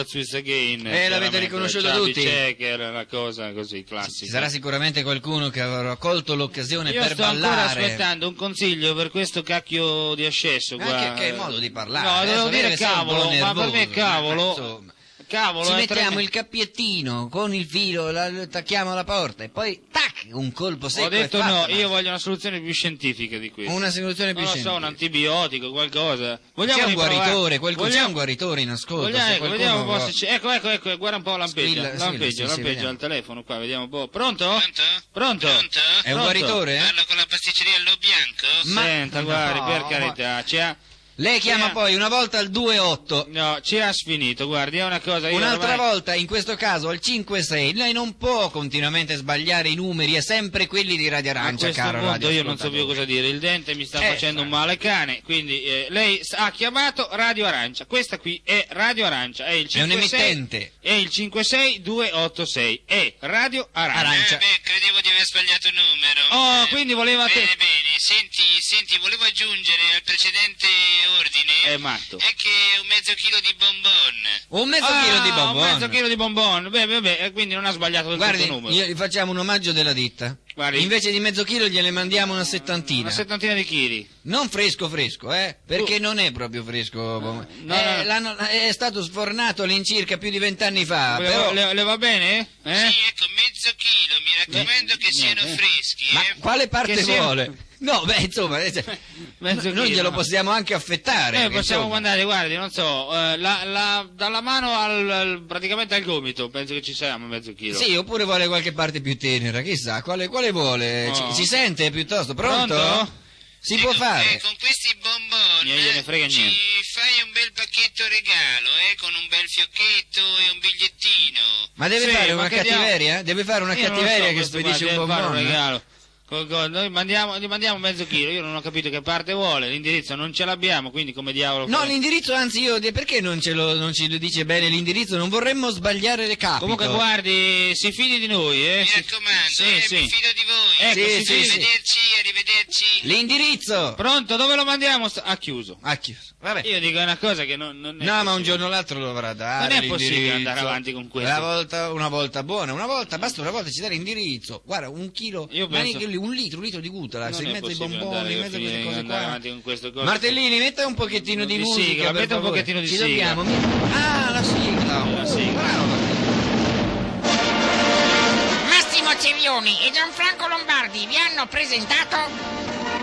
Swiss Again. Eh, l'avete chiaramente, riconosciuto Chubby tutti? Checker, una cosa così classica. Ci sarà sicuramente qualcuno che avrà colto l'occasione Io per sto ancora ballare. aspettando un consiglio per questo cacchio di ascesso Ma qua. che, che modo di parlare? No, Adesso devo dire deve essere un po' cavolo, ma per me nervoso, cavolo, ma insomma. cavolo Ci è mettiamo tremendo. il cappiettino con il filo, la, attacchiamo la porta e poi tac, un colpo secco. Ho detto e no, fatta, io ma- voglio una soluzione più scientifica di questo. Una soluzione più non lo so, un scientifica. antibiotico, qualcosa. Vogliamo C'è un riprovare- guaritore, quel- c'è vogliamo- un guaritore in ascolto. Vogliamo, se ecco, qualcuno vediamo un po' vuole- se c'è. Ecco, ecco, ecco, guarda un po' lampeggia. Squilla, squilla, Lampeggia, sì, sì, lampeggia vediamo. al telefono qua, vediamo un po'. Pronto? Pronto? Pronto? Pronto? È un Pronto? guaritore? Parlo con la pasticceria Lo Bianco? Ma- Senta, guardi, no, per ma- carità, ci ha... Lei chiama Sì. poi una volta al due otto, No, ci ha sfinito, guardi, è una cosa... Io un'altra ormai- volta, in questo caso al cinque sei. Lei non può continuamente sbagliare i numeri, è sempre quelli di Radio A Arancia, questo caro punto io non so più radioascoltatore. cosa dire, il dente mi sta Eh, facendo un fa- male cane, quindi eh, lei s- ha chiamato Radio Arancia, questa qui è Radio Arancia, è il È un cinque sei emittente. è il cinque sei due otto sei, è Radio Arancia. Arancia. Eh, beh, credevo di aver sbagliato il numero. Oh, Eh, quindi voleva te- Bene, bene, senti, senti, volevo aggiungere al precedente ordine... È matto. È che un mezzo chilo di bonbon. Un mezzo Ah, chilo di bonbon. un mezzo chilo di bonbon, beh, beh, beh, e quindi non ha sbagliato del Guardi, tutto il numero. gli gli facciamo un omaggio della ditta. Guardi. Invece di mezzo chilo gliene mandiamo una settantina. Una settantina di chili. Non fresco fresco, eh? Perché Tu- non è proprio fresco. no, Eh, no. l'hanno- è stato sfornato all'incirca più di vent'anni fa. le, Ah, però... le- le va bene? Eh? Sì, ecco, mezzo chilo, mi raccomando che siano niente. freschi, Ma eh. quale parte Che sia- vuole? No, beh, insomma, eh, cioè, Mezzo noi chilo, glielo no. possiamo anche affettare. Eh, perché, possiamo insomma, guardare, guardi, non so, eh, la, la- dalla mano al, al- praticamente al gomito, penso che ci siamo mezzo chilo. Sì, oppure vuole qualche parte più tenera, chissà, quale, quale vuole? Oh. Ci, ci sente piuttosto? Pronto? Pronto? Si Eh, può con- fare? eh, con questi bonbon Non gliene frega ci niente. fai un bel pacchetto regalo, eh, con un bel fiocchetto e un bigliettino. Ma deve Sì, fare ma una che diamo- cattiveria? Deve fare una Io non lo cattiveria so, che questo spedisce qua, un deve fare bonbon? un regalo. Co- co- Noi mandiamo, gli mandiamo mezzo chilo, io non ho capito che parte vuole, l'indirizzo non ce l'abbiamo, quindi come diavolo... No, fare? l'indirizzo, anzi io, perché non, ce lo, non ci dice bene l'indirizzo? Non vorremmo sbagliare le capite. Comunque guardi, si fidi di noi, eh? Mi Si- raccomando, sì, eh, sì. mi fido di voi. Ecco, Sì, si sì, fidi- sì. Arrivederci, arrivederci. L'indirizzo! Pronto, dove lo mandiamo? Sta- Ha chiuso. Ha chiuso. Vabbè. Io dico una cosa che non, non è No, ma un possibile. giorno o l'altro lo dovrà dare. Non è possibile l'indirizzo. andare avanti con questo. Una volta, una volta buona, una volta, basta una volta ci dare l'indirizzo. Guarda, un chilo, Io ma penso- neanche un litro, un litro di gutala, Non in è mezzo ai possibile bomboni, andare in mezzo a queste a cose andare qua. avanti con queste cose. Martellini, metta un pochettino di, Di musica, sigla, per metta un favore. pochettino di Ci sigla. dobbiamo. Ah, la sigla. La Oh, sigla. bravo, Martellini. Massimo Cerioni e Gianfranco Lombardi vi hanno presentato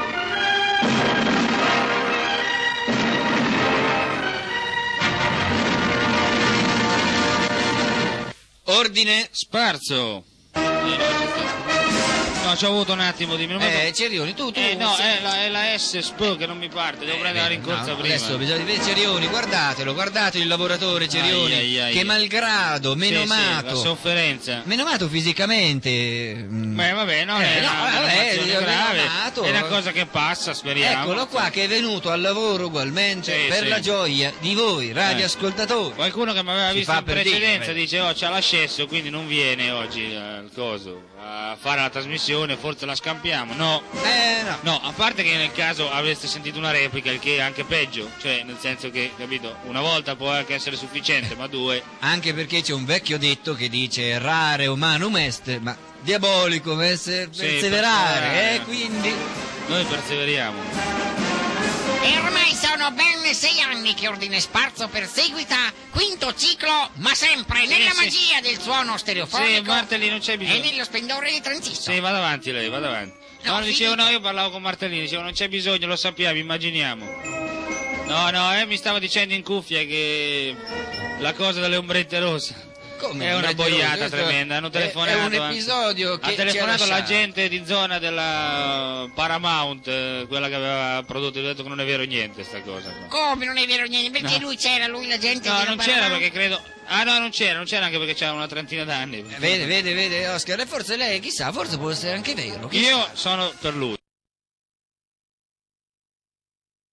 Ordine. Sparso. Eh, no, c'è stato- no, ci ho avuto un attimo di minuto. Eh, Cerioni, tu, tu. Eh, no, sì. è la, è la S Sp che non mi parte, devo prendere la rincorsa No, prima. adesso bisogna vedere Cerioni, guardatelo, guardate il lavoratore Cerioni, Ai, ai, ai. che malgrado, Sì, menomato, sì, la sofferenza. menomato fisicamente. mm, Beh, vabbè, non Eh, è no, una vabbè, malformazione io- grave, menomato. è una cosa che passa, speriamo. Eccolo qua che è venuto al lavoro ugualmente Sì, per sì. la gioia di voi, radioascoltatori. Qualcuno che mi aveva Si visto fa in per precedenza dire, dice oh c'ha l'ascesso quindi non viene oggi al coso a fare la trasmissione, forse la scampiamo. No, Eh no. no, a parte che nel caso avreste sentito una replica, il che è anche peggio, cioè nel senso che, capito, una volta può anche essere sufficiente, ma due... Anche perché c'è un vecchio detto che dice rare humanum est, ma diabolico perse- Sì, perseverare, perseverare. eh, quindi... Noi perseveriamo. e ormai sono ben sei anni che Ordine Sparso perseguita quinto ciclo, ma sempre nella sì. magia del suono stereofonico Sì, Martellini, non c'è e bisogno. nello splendore del transistor. Sì, vada avanti lei, vada avanti. No, No, dicevo, finito. no, io parlavo con Martellini, dicevo non c'è bisogno, lo sappiamo, immaginiamo. No, no, eh, mi stava dicendo in cuffia che la cosa delle ombrette rosse Come è una ombrette boiata rosse? Questo tremenda, hanno è- telefonato. È un anche. episodio che Ha ci telefonato la lasciato. gente di zona della Paramount, eh, quella che aveva prodotto, e ha detto che non è vero niente sta cosa. qua. Come non è vero niente? Perché No. lui c'era, lui la gente... No, di non Paramount? c'era perché credo... Ah no, non c'era, non c'era anche perché c'era una trentina d'anni. Vede, vede, vede Oscar, e forse lei, chissà, forse può essere anche vero. chissà. Io sono per lui.